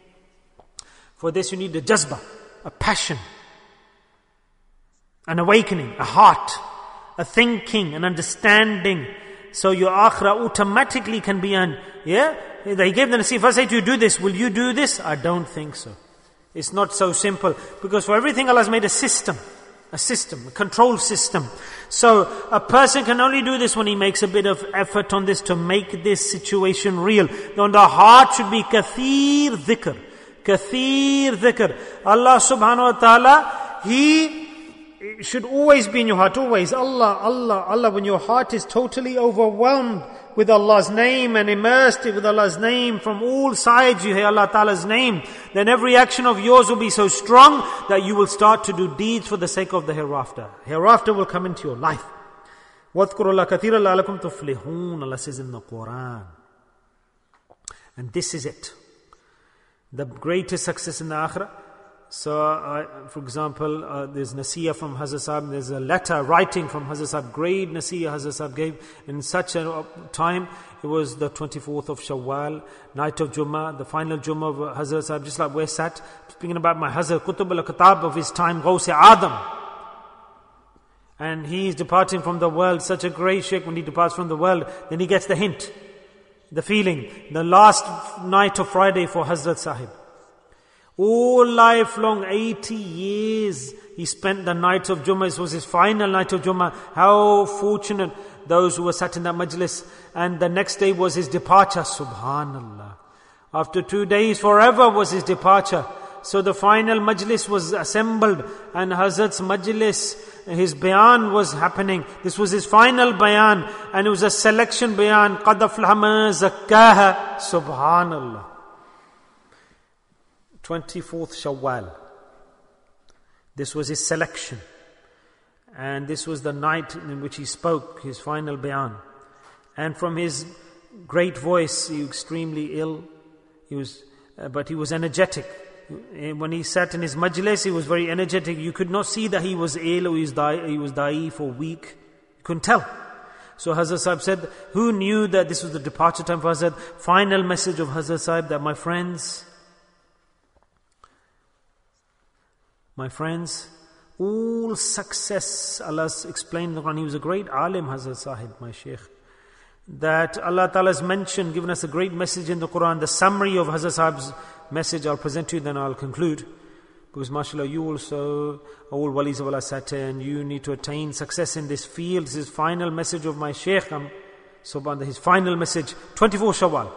Speaker 1: For this you need a jazbah, a passion, an awakening, a heart, a thinking, an understanding. So your akhirah automatically can be an, yeah? He gave the nasihah. If I say to you, do this, will you do this? I don't think so. It's not so simple. Because for everything Allah has made a system. A system, a control system. So a person can only do this when he makes a bit of effort on this to make this situation real. On the heart should be kathir dhikr. Kathir dhikr. Allah subhanahu wa ta'ala, He should always be in your heart, always. Allah, Allah, Allah. When your heart is totally overwhelmed with Allah's name and immersed with Allah's name, from all sides you hear Allah Ta'ala's name, then every action of yours will be so strong that you will start to do deeds for the sake of the hereafter. Hereafter will come into your life. وَاذْكُرُوا اللَّهَ كَثِيرًا لَعَلَكُمْ تُفْلِحُونَ, Allah says in the Quran. And this is it. The greatest success in the akhirah. So, uh, for example, uh, there's nasiyah from Hazrat Sahib, there's a letter writing from Hazrat Sahib, great nasiyah Hazrat Sahib gave in such a time. It was the twenty-fourth of Shawwal, night of Jummah, the final Jummah of Hazrat Sahib, just like we're sat, speaking about my Hazrat Qutb al-Khattab of his time, Ghaus Adam. And he's departing from the world, such a great shaykh. When he departs from the world, then he gets the hint, the feeling, the last night of Friday for Hazrat Sahib. All life long, eighty years, he spent the night of Jummah. This was his final night of Jummah. How fortunate those who were sat in that majlis. And the next day was his departure. Subhanallah. After two days, forever was his departure. So the final majlis was assembled. And Hazrat's majlis, his bayan was happening. This was his final bayan. And it was a selection bayan. قَدْ أَفْلَحَ مَنْ زَكَّاهَا. Subhanallah. twenty-fourth Shawwal. This was his selection. And this was the night in which he spoke his final bayan. And from his great voice, he was extremely ill. He was, uh, but he was energetic. When he sat in his majlis, he was very energetic. You could not see that he was ill or he was, di- he was da'if or weak. You couldn't tell. So Hazrat Sahib said, who knew that this was the departure time for Hazrat? Final message of Hazrat Sahib that my friends, My friends, all success, Allah explained in the Quran, he was a great alim, Hazrat Sahib, my Shaykh. That Allah Ta'ala has mentioned, given us a great message in the Quran, the summary of Hazrat Sahib's message, I'll present to you, then I'll conclude. Because mashallah, you also, all walis of Allah sat and you need to attain success in this field. This is final message of my Shaykh, um, Subhanallah, his final message, twenty-four Shawwal.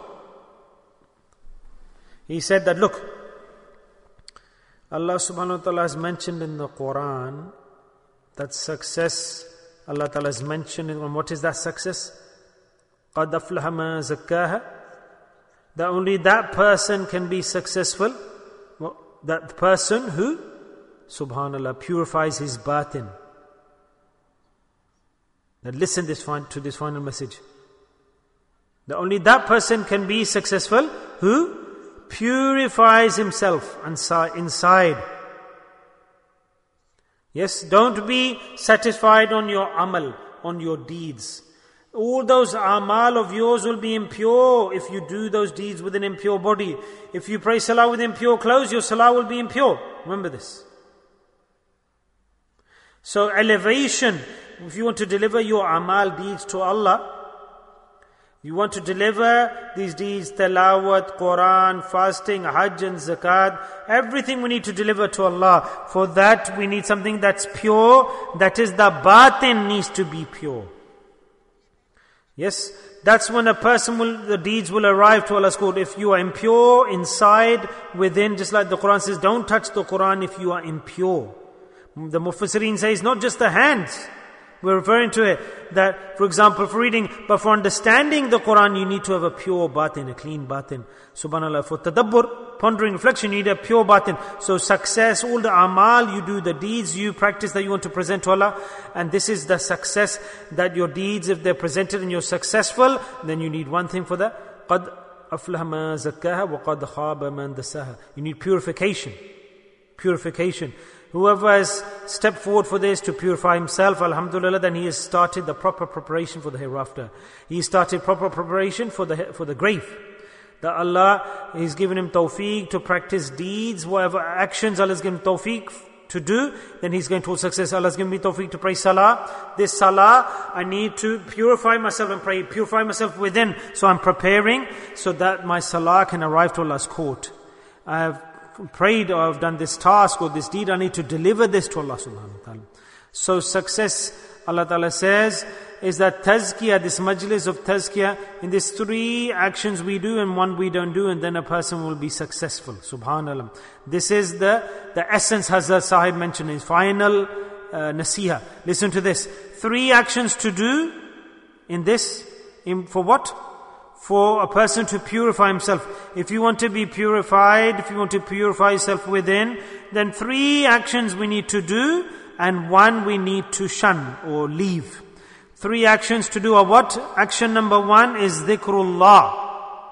Speaker 1: He said that, look, Allah subhanahu wa ta'ala has mentioned in the Quran that success, Allah ta'ala has mentioned, and what is that success? قَدْ أَفْلَحَ مَا زَكَّاهَا. That only that person can be successful. That person who, subhanallah, purifies his batin. Now listen this to this final message. That only that person can be successful who purifies himself inside. Yes, don't be satisfied on your amal, on your deeds. All those amal of yours will be impure if you do those deeds with an impure body. If you pray salah with impure clothes, your salah will be impure. Remember this. So elevation, if you want to deliver your amal deeds to Allah, you want to deliver these deeds, tilawat, Quran, fasting, hajj and zakat, everything we need to deliver to Allah. For that we need something that's pure, that is the batin needs to be pure. Yes, that's when a person will, the deeds will arrive to Allah's court. If you are impure inside, within, just like the Quran says, don't touch the Quran if you are impure. The Mufassirin says, not just the hands. We're referring to it, that, for example, for reading, but for understanding the Quran, you need to have a pure batin, a clean batin. Subhanallah, for tadabbur, pondering, reflection, you need a pure batin. So success, all the amal you do, the deeds you practice that you want to present to Allah, and this is the success, that your deeds, if they're presented and you're successful, then you need one thing for that. قَدْ أَفْلَحَ مَا زَكَّاهَا وَقَدْ خَابَ مَنْ دَسَّاهَا. You need purification. Purification. Whoever has stepped forward for this to purify himself, alhamdulillah, then he has started the proper preparation for the hereafter. He started proper preparation for the for the grave. That Allah has given him tawfiq to practice deeds, whatever actions Allah has given tawfiq to do, then he's going towards success. Allah's given me tawfiq to pray salah. This salah, I need to purify myself and pray, purify myself within. So I'm preparing so that my salah can arrive to Allah's court. I have prayed or I've done this task or this deed, I need to deliver this to Allah subhanahu wa ta'ala. So success, Allah ta'ala says, is that tazkiyah, this majlis of tazkiyah, in these three actions we do and one we don't do, and then a person will be successful. Subhanallah. This is the, the essence Hazrat Sahib mentioned in his final uh, nasiha. Listen to this. Three actions to do in this, in, for what? For a person to purify himself. If you want to be purified, if you want to purify yourself within, then three actions we need to do, and one we need to shun or leave. Three actions to do are what? Action number one is dhikrullah.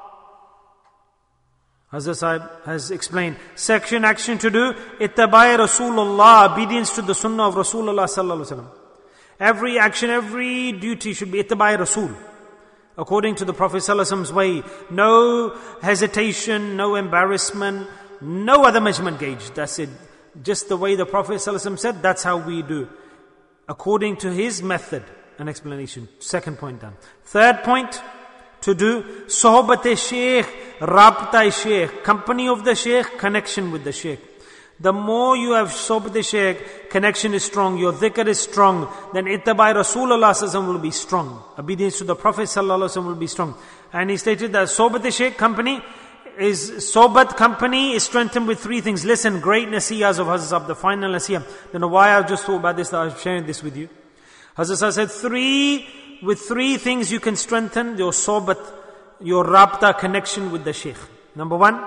Speaker 1: Hazrat Sahib has explained. Second action to do, ittabai Rasulullah, obedience to the sunnah of Rasulullah sallallahu alaihi wasallam. Every action, every duty should be ittabai Rasul, according to the Prophet sallallahu alaihi wasallam's way. No hesitation, no embarrassment, no other measurement gauge. That's it. Just the way the Prophet sallallahu alaihi wasallam said, that's how we do. According to his method. An explanation. Second point done. Third point to do, sohbat-e-shaykh, rabta-e-shaykh, company of the shaykh, connection with the shaykh. The more you have sohbat-e-shaykh, connection is strong, your dhikr is strong, then ittabai Rasulullah sallallahu alaihi wasallam will be strong. Obedience to the Prophet sallallahu alaihi wasallam will be strong. And he stated that sohbat-e-shaykh company is, sohbat company is strengthened with three things. Listen, great nasiyahs of Hazrat Sahib, the final nasiyah. Don't know why I've just thought about this, that I'm sharing this with you. Hazrat said, three, with three things you can strengthen your sohbat, your rabta connection with the shaykh. Number one,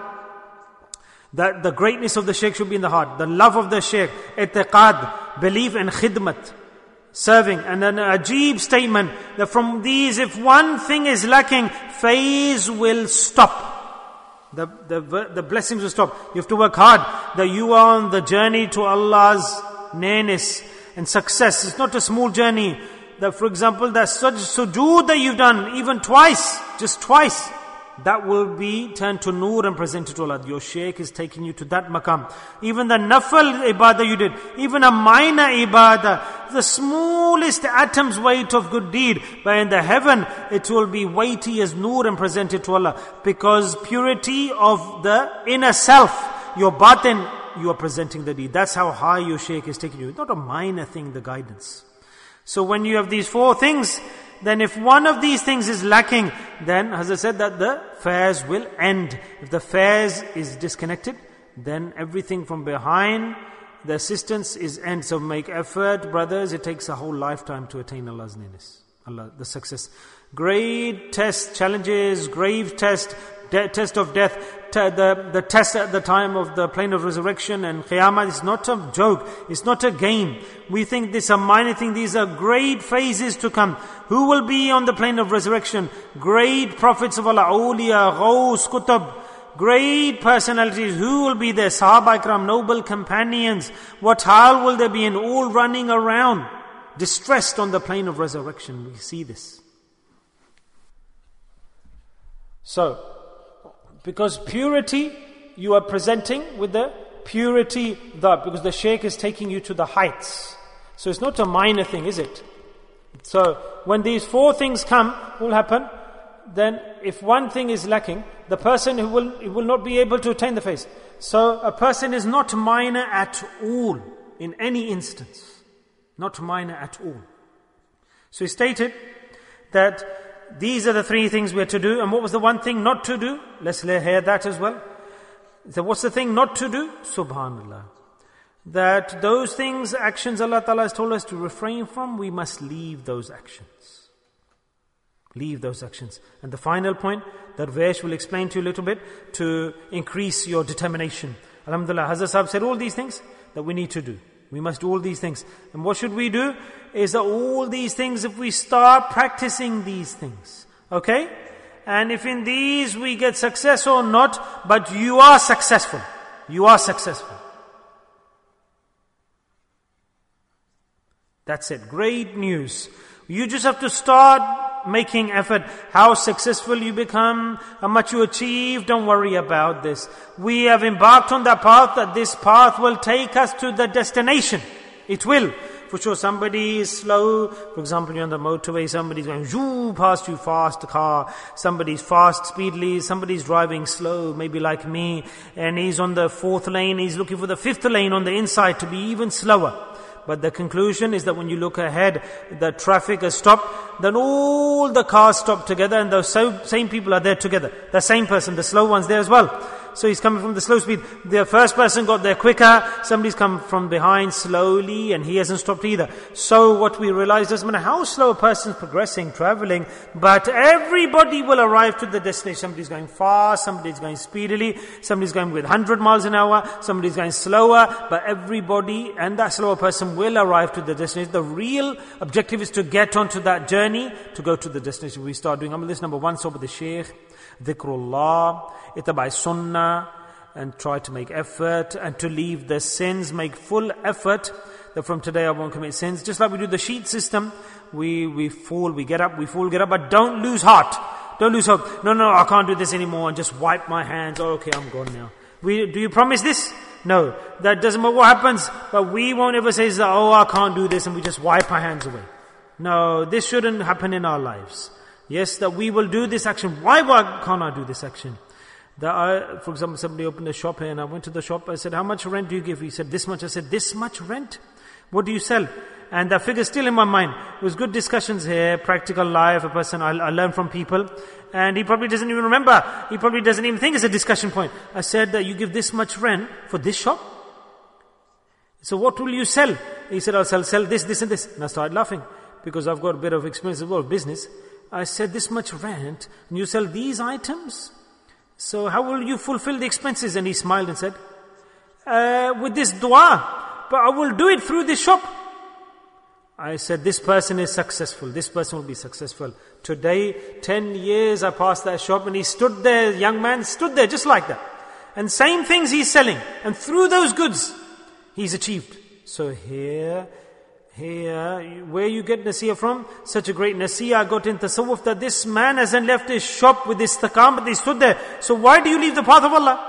Speaker 1: that the greatness of the shaykh should be in the heart. The love of the shaykh, i'tiqad, belief and khidmat, serving. And then an ajeeb statement that from these, if one thing is lacking, faiz will stop. The, the, the blessings will stop. You have to work hard that you are on the journey to Allah's nearness and success. It's not a small journey. That, for example, that such sujood that you've done, even twice, just twice, that will be turned to nur and presented to Allah. Your shaykh is taking you to that maqam. Even the nafal ibadah you did, even a minor ibadah, the smallest atom's weight of good deed, but in the heaven, it will be weighty as nur and presented to Allah. Because purity of the inner self, your batin, you are presenting the deed. That's how high your shaykh is taking you. It's not a minor thing, the guidance. So when you have these four things, then if one of these things is lacking, then as I said that the fairs will end. If the fairs is disconnected, then everything from behind, the assistance is end. So make effort, brothers. It takes a whole lifetime to attain Allah's nearness. Allah, the success. Great test, challenges, grave test, de- test of death, te- the, the test at the time of the plane of resurrection and Qiyamah is not a joke, it's not a game. We think this is a minor thing, these are great phases to come. Who will be on the plane of resurrection? Great prophets of Allah, awliya, ghaus, kutub, great personalities. Who will be there? Sahaba ikram, noble companions. What hal will they be in? All running around, distressed on the plane of resurrection. We see this. So, because purity, you are presenting with the purity, the, because the shaykh is taking you to the heights. So it's not a minor thing, is it? So, when these four things come, what will happen? Then, if one thing is lacking, the person who will, he will not be able to attain the face. So, a person is not minor at all, in any instance. Not minor at all. So he stated that these are the three things we are to do. And what was the one thing not to do? Let's hear that as well. So what's the thing not to do? Subhanallah. That those things, actions Allah Ta'ala has told us to refrain from, we must leave those actions. Leave those actions. And the final point that Vesh will explain to you a little bit to increase your determination. Alhamdulillah, Hazrat Sahib said all these things that we need to do. We must do all these things. And what should we do? Is that all these things, if we start practicing these things, okay? And if in these we get success or not, but you are successful. You are successful. That's it. Great news. You just have to start making effort. How successful you become, how much you achieve, don't worry about this. We have embarked on that path, that this path will take us to the destination. It will. For sure, somebody is slow. For example, you're on the motorway, somebody's going zoom past you fast car. Somebody's fast speedily, somebody's driving slow, maybe like me. And he's on the fourth lane, he's looking for the fifth lane on the inside to be even slower. But the conclusion is that when you look ahead, the traffic has stopped, then all the cars stop together and those same people are there together. The same person, the slow one's there as well. So he's coming from the slow speed. The first person got there quicker, somebody's come from behind slowly and he hasn't stopped either. So what we realize doesn't matter how slow a person's progressing, traveling, but everybody will arrive to the destination. Somebody's going fast, somebody's going speedily, somebody's going with one hundred miles an hour, somebody's going slower, but everybody and that slower person will arrive to the destination. The real objective is to get onto that journey, to go to the destination. We start doing amal. Number one, sohbat al-shaykh, dhikrullah, itabai sunnah, and try to make effort and to leave the sins, make full effort that from today I won't commit sins. Just like we do the sheet system, we we fall, we get up, we fall, get up, but don't lose heart. Don't lose hope. No, no, I can't do this anymore and just wipe my hands. Oh, okay, I'm gone now. We, do you promise this? No, that doesn't matter what happens, but we won't ever say, oh, I can't do this, and we just wipe our hands away. No, this shouldn't happen in our lives. Yes, that we will do this action. Why, why can't I do this action? That I, for example, somebody opened a shop here and I went to the shop. I said, how much rent do you give? He said, this much. I said, this much rent? What do you sell? And that figure's still in my mind. It was good discussions here, practical life, a person I, I learn from people. And he probably doesn't even remember. He probably doesn't even think it's a discussion point. I said that you give this much rent for this shop? So what will you sell? He said, I'll sell, sell this, this and this. And I started laughing because I've got a bit of experience as well, business. I said, this much rent, and you sell these items? So how will you fulfill the expenses? And he smiled and said, uh, with this dua, but I will do it through this shop. I said, this person is successful. This person will be successful. Today, ten years I passed that shop and he stood there, young man stood there just like that. And same things he's selling. And through those goods, he's achieved. So here, here, where you get nasiyah from? Such a great nasiyah I got in tasawwuf that this man hasn't left his shop with his istiqamah, he stood there. So why do you leave the path of Allah?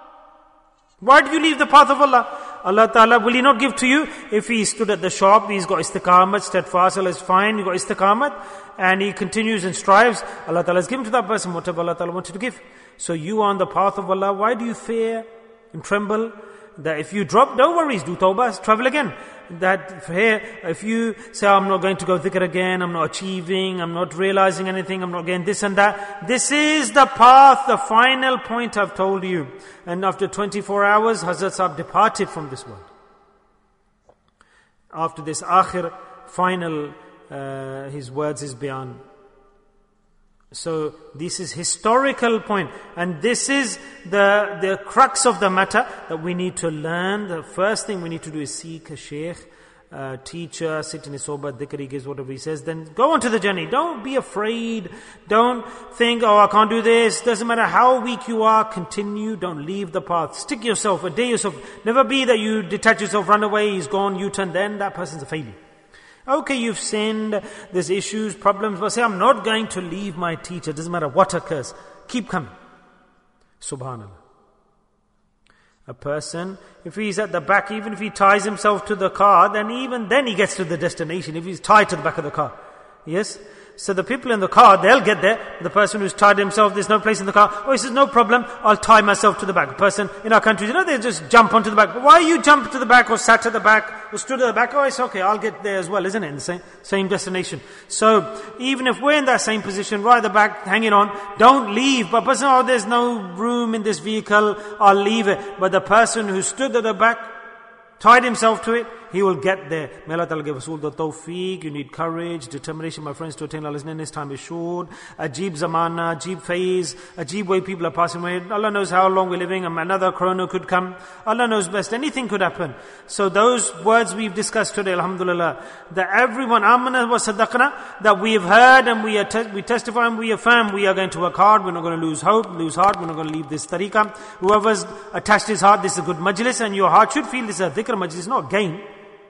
Speaker 1: Why do you leave the path of Allah? Allah Ta'ala, will He not give to you? If he stood at the shop, he's got istiqamat, steadfast, Allah is fine, he got istiqamat, and he continues and strives, Allah Ta'ala has given to that person whatever Allah Ta'ala wanted to give. So you are on the path of Allah, why do you fear and tremble? That if you drop, don't worry, do tawbah, travel again. That here, if you say, I'm not going to go dhikr again, I'm not achieving, I'm not realizing anything, I'm not getting this and that. This is the path, the final point I've told you. And after twenty-four hours, Hazrat Sahib departed from this world. After this akhir, final, uh, his words is bayan. So this is historical point, and this is the the crux of the matter that we need to learn. The first thing we need to do is seek a sheikh, a teacher, sit in his sohbat, dhikr, he gives whatever he says, then go on to the journey. Don't be afraid. Don't think, oh, I can't do this. Doesn't matter how weak you are, continue. Don't leave the path. Stick yourself, adhere yourself. Never be that you detach yourself, run away, he's gone, you turn, then that person's a failure. Okay, you've sinned, there's issues, problems, but say, I'm not going to leave my teacher, doesn't matter what occurs. Keep coming. Subhanallah. A person, if he's at the back, even if he ties himself to the car, then even then he gets to the destination, if he's tied to the back of the car. Yes? So the people in the car, they'll get there. The person who's tied himself, there's no place in the car. Oh, he says, no problem, I'll tie myself to the back. A person in our country, you know, they just jump onto the back. But why you jump to the back or sat at the back or stood at the back? Oh, it's okay, I'll get there as well, isn't it? In the same, same destination. So even if we're in that same position, right at the back, hanging on, don't leave. But person, oh, there's no room in this vehicle, I'll leave it. But the person who stood at the back, tied himself to it, he will get there. May Allah Ta'ala give us all the tawfiq. You need courage, determination, my friends, to attain Allah's name. His time is short. Ajib zamana, ajib phase, ajib way people are passing away. Allah knows how long we're living. Another corona could come. Allah knows best. Anything could happen. So those words we've discussed today, alhamdulillah, that everyone, amana wa sadaqna, that we have heard and we, are te- we testify and we affirm, we are going to work hard. We're not going to lose hope, lose heart. We're not going to leave this tariqah. Whoever's attached his heart, this is a good majlis, and your heart should feel this is a dhikr majlis, not gain.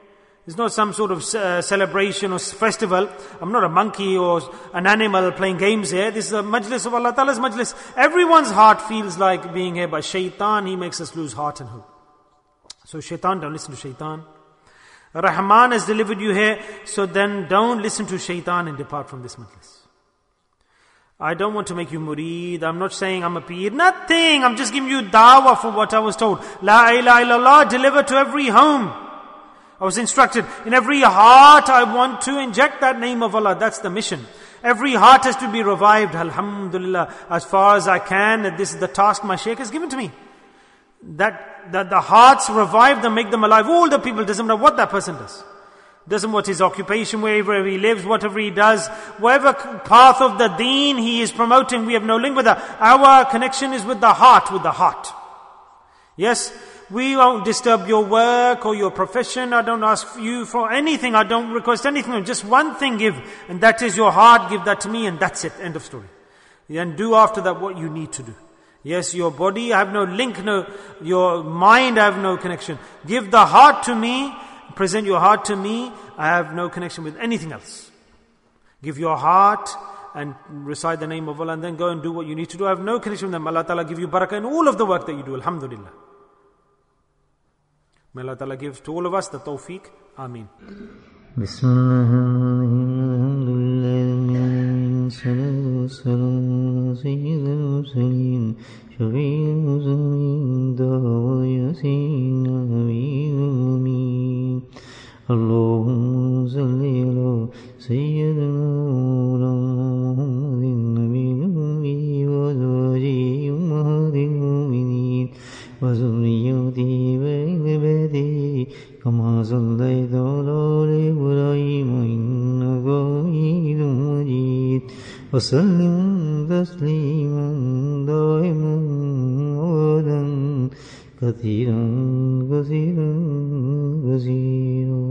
Speaker 1: It's not some sort of uh, celebration or festival. I'm not a monkey or an animal playing games here. This is a majlis of Allah Ta'ala's majlis. Everyone's heart feels like being here, but shaitan, he makes us lose heart and hope. So shaitan, don't listen to shaitan. Rahman has delivered you here, so then don't listen to shaitan and depart from this majlis. I don't want to make you murid. I'm not saying I'm a peer. Nothing. I'm just giving you dawah for what I was told. La ilaha illallah, deliver to every home. I was instructed, in every heart I want to inject that name of Allah. That's the mission. Every heart has to be revived. Alhamdulillah. As far as I can, this is the task my Shaykh has given to me. That, that the hearts revive them, make them alive. All the people, doesn't matter what that person does. Doesn't what his occupation, wherever he lives, whatever he does, whatever path of the deen he is promoting, we have no link with that. Our connection is with the heart, with the heart. Yes, we won't disturb your work or your profession. I don't ask you for anything. I don't request anything. Just one thing give, and that is your heart. Give that to me, and that's it. End of story. And do after that what you need to do. Yes, your body, I have no link, no, your mind, I have no connection. Give the heart to me. Present your heart to me. I have no connection with anything else. Give your heart and recite the name of Allah, and then go and do what you need to do. I have no connection with them. Allah Ta'ala give you barakah in all of the work that you do. Alhamdulillah. May Allah Ta'ala give to all of us the tawfiq. Ameen.
Speaker 2: اللهم صل على سيدنا محمد النبي الأمي وأزواجه أمهات المؤمنين وذريته وآل بيته كما صليت على آل إبراهيم إنك حميد مجيد وسلم تسليما دائما أبدا كثيرا كثيرا كثيرا.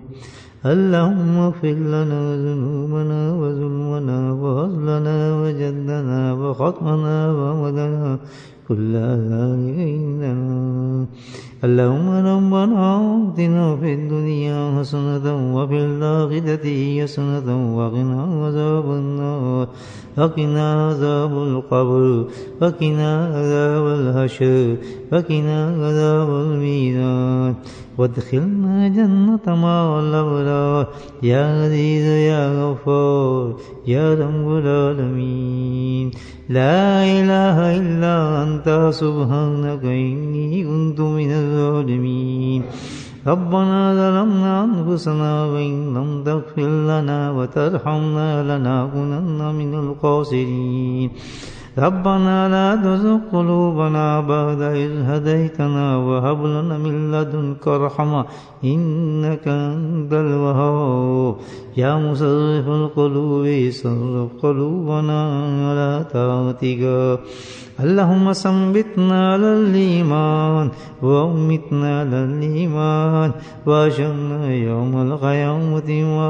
Speaker 2: اللهم اغفر لنا ذنوبنا وظلمنا وهزلنا وجدنا وخطأنا ومدنا كل ذلك عندنا. اللهم ربنا آتنا في الدنيا حسنة وفي الآخرة حسنة وقنا عذاب النار وقنا عذاب القبر وقنا عذاب الحشر وقنا عذاب الميزان وادخلنا جنة مع الأبرار يا عزيز يا غفار يا رب العالمين. لا إله إلا أنت سبحانك إني كنت من الظالمين. ربنا ظلمنا أنفسنا وإن لم تغفر لنا وترحمنا لنكونن من الخاسرين. ربنا لا تزغ قلوبنا بعد إذ هديتنا وهب لنا من لدنك رحمة إنك أنت الوهاب. يا مصرف القلوب صرف قلوبنا على طاعتك. اللهم ثبتنا على الإيمان وأمتنا على الإيمان وأحشرنا يوم القيامة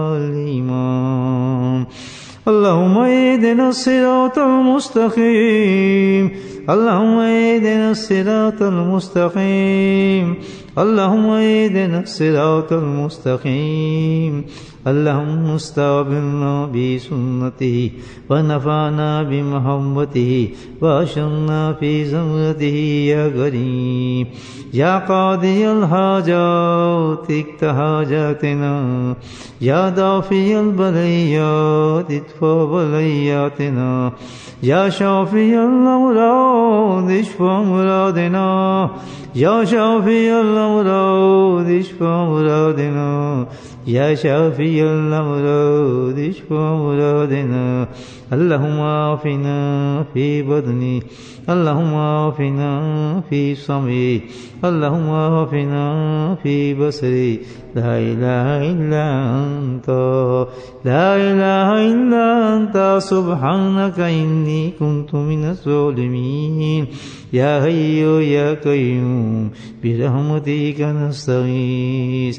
Speaker 2: والإيمان. اللهم اهدنا الصراط المستقيم. اللهم اهدنا الصراط المستقيم. اللهم اهدنا الصراط المستقيم. اللهم استقبلنا بسنته ونفعنا بمحبته وأشرنا في زمرته يا كريم. يا قاضي الحاجات اقض حاجاتنا. يا دافي البليات ادفع بلياتنا. يا شافي الأمراض اشفى مرادنا. يا شافي الأمراض اشفى مرادنا. يا شافي الأمراض اشفى مرادنا. اللهم عافنا في بدني. اللهم عافنا في سمعي. اللهم عافنا في بصري. لا إله إلا أنت لا إله إلا أنت سبحانك إني كنت من الظالمين. يا حي يا قيوم برحمتك نستغيث.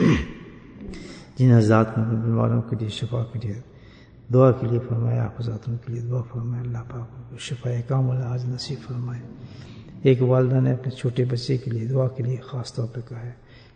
Speaker 2: जिन हज़रात ने बीमारों के लिए शिफा के लिए दुआ के लिए फरमाया, आप हज़रातों के लिए दुआ फरमाए, अल्लाह पाक को शिफा कामिल आज नसीब फरमाए। एक वालिदा ने अपने छोटे बच्चे के लिए दुआ के लिए ख़ास तौर पर कहा है,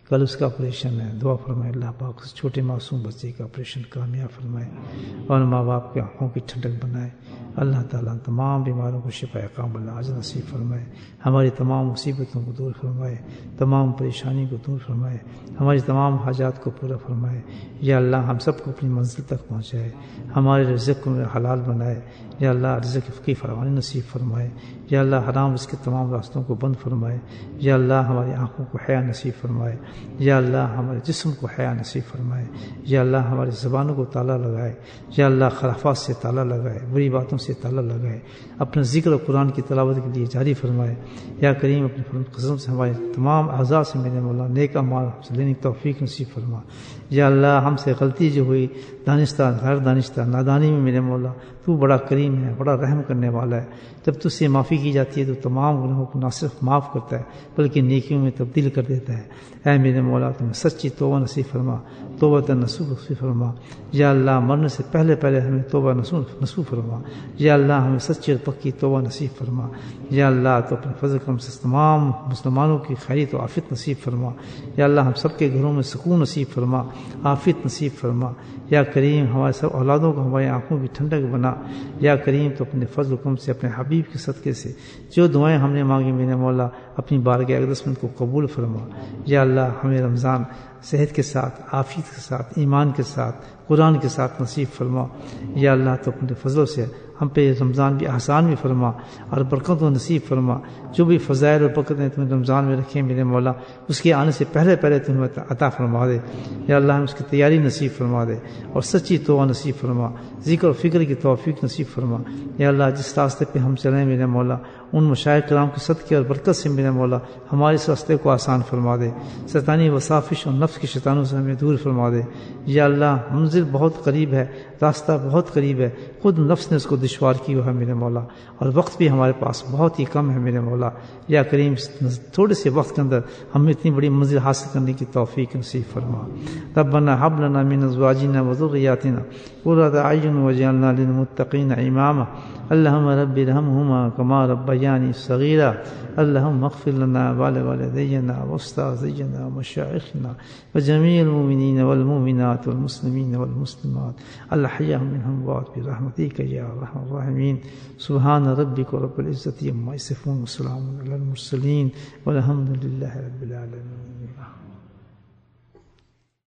Speaker 2: کل اس کا آپریشن ہے، دعا فرمائے اللہ پاک اس چھوٹے معصوم بچے کا آپریشن کامیاب فرمائے اور ماں باپ کے آنکھوں کی ٹھنڈک بنائے۔ اللہ تعالیٰ تمام بیماروں کو شفا کاملہ عاجل نصیب فرمائے، ہماری تمام مصیبتوں کو دور فرمائے، تمام پریشانی کو دور فرمائے، ہماری تمام حاجات کو پورا فرمائے۔ یا اللہ ہم سب کو اپنی منزل تک پہنچائے، ہمارے رزق کو حلال بنائے۔ یا اللہ رزق کی فراوانی نصیب فرمائے۔ یا اللہ حرام رزق کے تمام راستوں کو بند فرمائے۔ یا اللہ ہماری آنکھوں کو حیا نصیب فرمائے۔ یا اللہ ہمارے جسم کو حیا نصیب فرمائے۔ یا اللہ ہماری زبانوں کو تالا لگائے۔ یا اللہ خرافات سے تالا لگائے، بری باتوں سے تالا لگائے، اپنا ذکر و قرآن کی تلاوت کے لیے جاری فرمائے۔ یا کریم اپنے فضل قسم سے ہمارے تمام اعضاء سے میرے مولا نیک اعمال ہم سے لینے کی توفیق نصیب فرما۔ یا اللہ ہم سے غلطی جو ہوئی دانستہ غیر دانستہ نادانی میں میرے مولا تو بڑا کریم ہے، بڑا رحم کرنے والا ہے۔ جب تجھ سے معافی کی جاتی ہے تو تمام گناہوں کو نہ صرف معاف کرتا ہے بلکہ نیکیوں میں تبدیل کر دیتا ہے۔ اے میرے مولا تمہیں سچی توبہ نصیب فرما، توبہ نصوح نصیب فرما۔ یا اللہ مرنے سے پہلے پہلے ہمیں توبہ نصوح نصوح فرما۔ یا اللہ ہمیں سچی اور پکی توبہ نصیب فرما۔ یا اللہ تو اپنے فضل کرم سے تمام مسلمانوں کی خیریت و عافیت نصیب فرما۔ یا اللہ ہم سب کے گھروں میں سکون نصیب فرما، عافیت نصیب فرما۔ یا کریم ہمارے سب اولادوں کو ہماری آنکھوں کی ٹھنڈک بنا۔ یا کریم تو اپنے فضل و کرم سے اپنے حبیب کے صدقے سے جو دعائیں ہم نے مانگی میرے مولا اپنی بارگاہ اقدس میں ان کو قبول فرما۔ یا اللہ ہمیں رمضان صحت کے ساتھ، عافیت کے ساتھ، ایمان کے ساتھ، قرآن کے ساتھ نصیب فرما۔ یا اللہ تو اپنے فضلوں سے ہم پہ رمضان بھی آسان بھی فرما اور برکت و نصیب فرما۔ جو بھی فضائل اور برکتیں تمہیں رمضان میں رکھیں میرے مولا اس کے آنے سے پہلے پہلے تمہیں عطا فرما دے۔ یا اللہ ہم اس کی تیاری نصیب فرما دے اور سچی توبہ نصیب فرما، ذکر و فکر کی توفیق نصیب فرما۔ یا اللہ جس راستے پہ ہم چلیں میرے مولا ان مشائخ کرام کے صدقے اور برکت سے میرے مولا ہمارے اس راستے کو آسان فرما دے، شیطانی وسافش اور نفس کے شیطانوں سے ہمیں دور فرما دے۔ یا اللہ منزل بہت قریب ہے، راستہ بہت قریب ہے، خود نفس نے اس کو دشوار کی ہوا ہے میرے مولا، اور وقت بھی ہمارے پاس بہت ہی کم ہے میرے مولا۔ یا کریم تھوڑے سے وقت کے اندر ہمیں اتنی بڑی منزل حاصل کرنے کی توفیق نصیب فرما۔ ربنا هب لنا من ازواجنا وذرياتنا قرة اعين واجعلنا للمتقين اماما اللهم رب ارحمهما كما ربياني صغيرا اللهم اغفر لنا ولوالدينا واستاذنا ومشايخنا وجميع المؤمنين والمؤمنات والمسلمين والمسلمات الاحياء منهم برحمتك يا ارحم الراحمين سبحان ربك رب العزة عما يصفون وسلام على المرسلين والحمد لله رب العالمين۔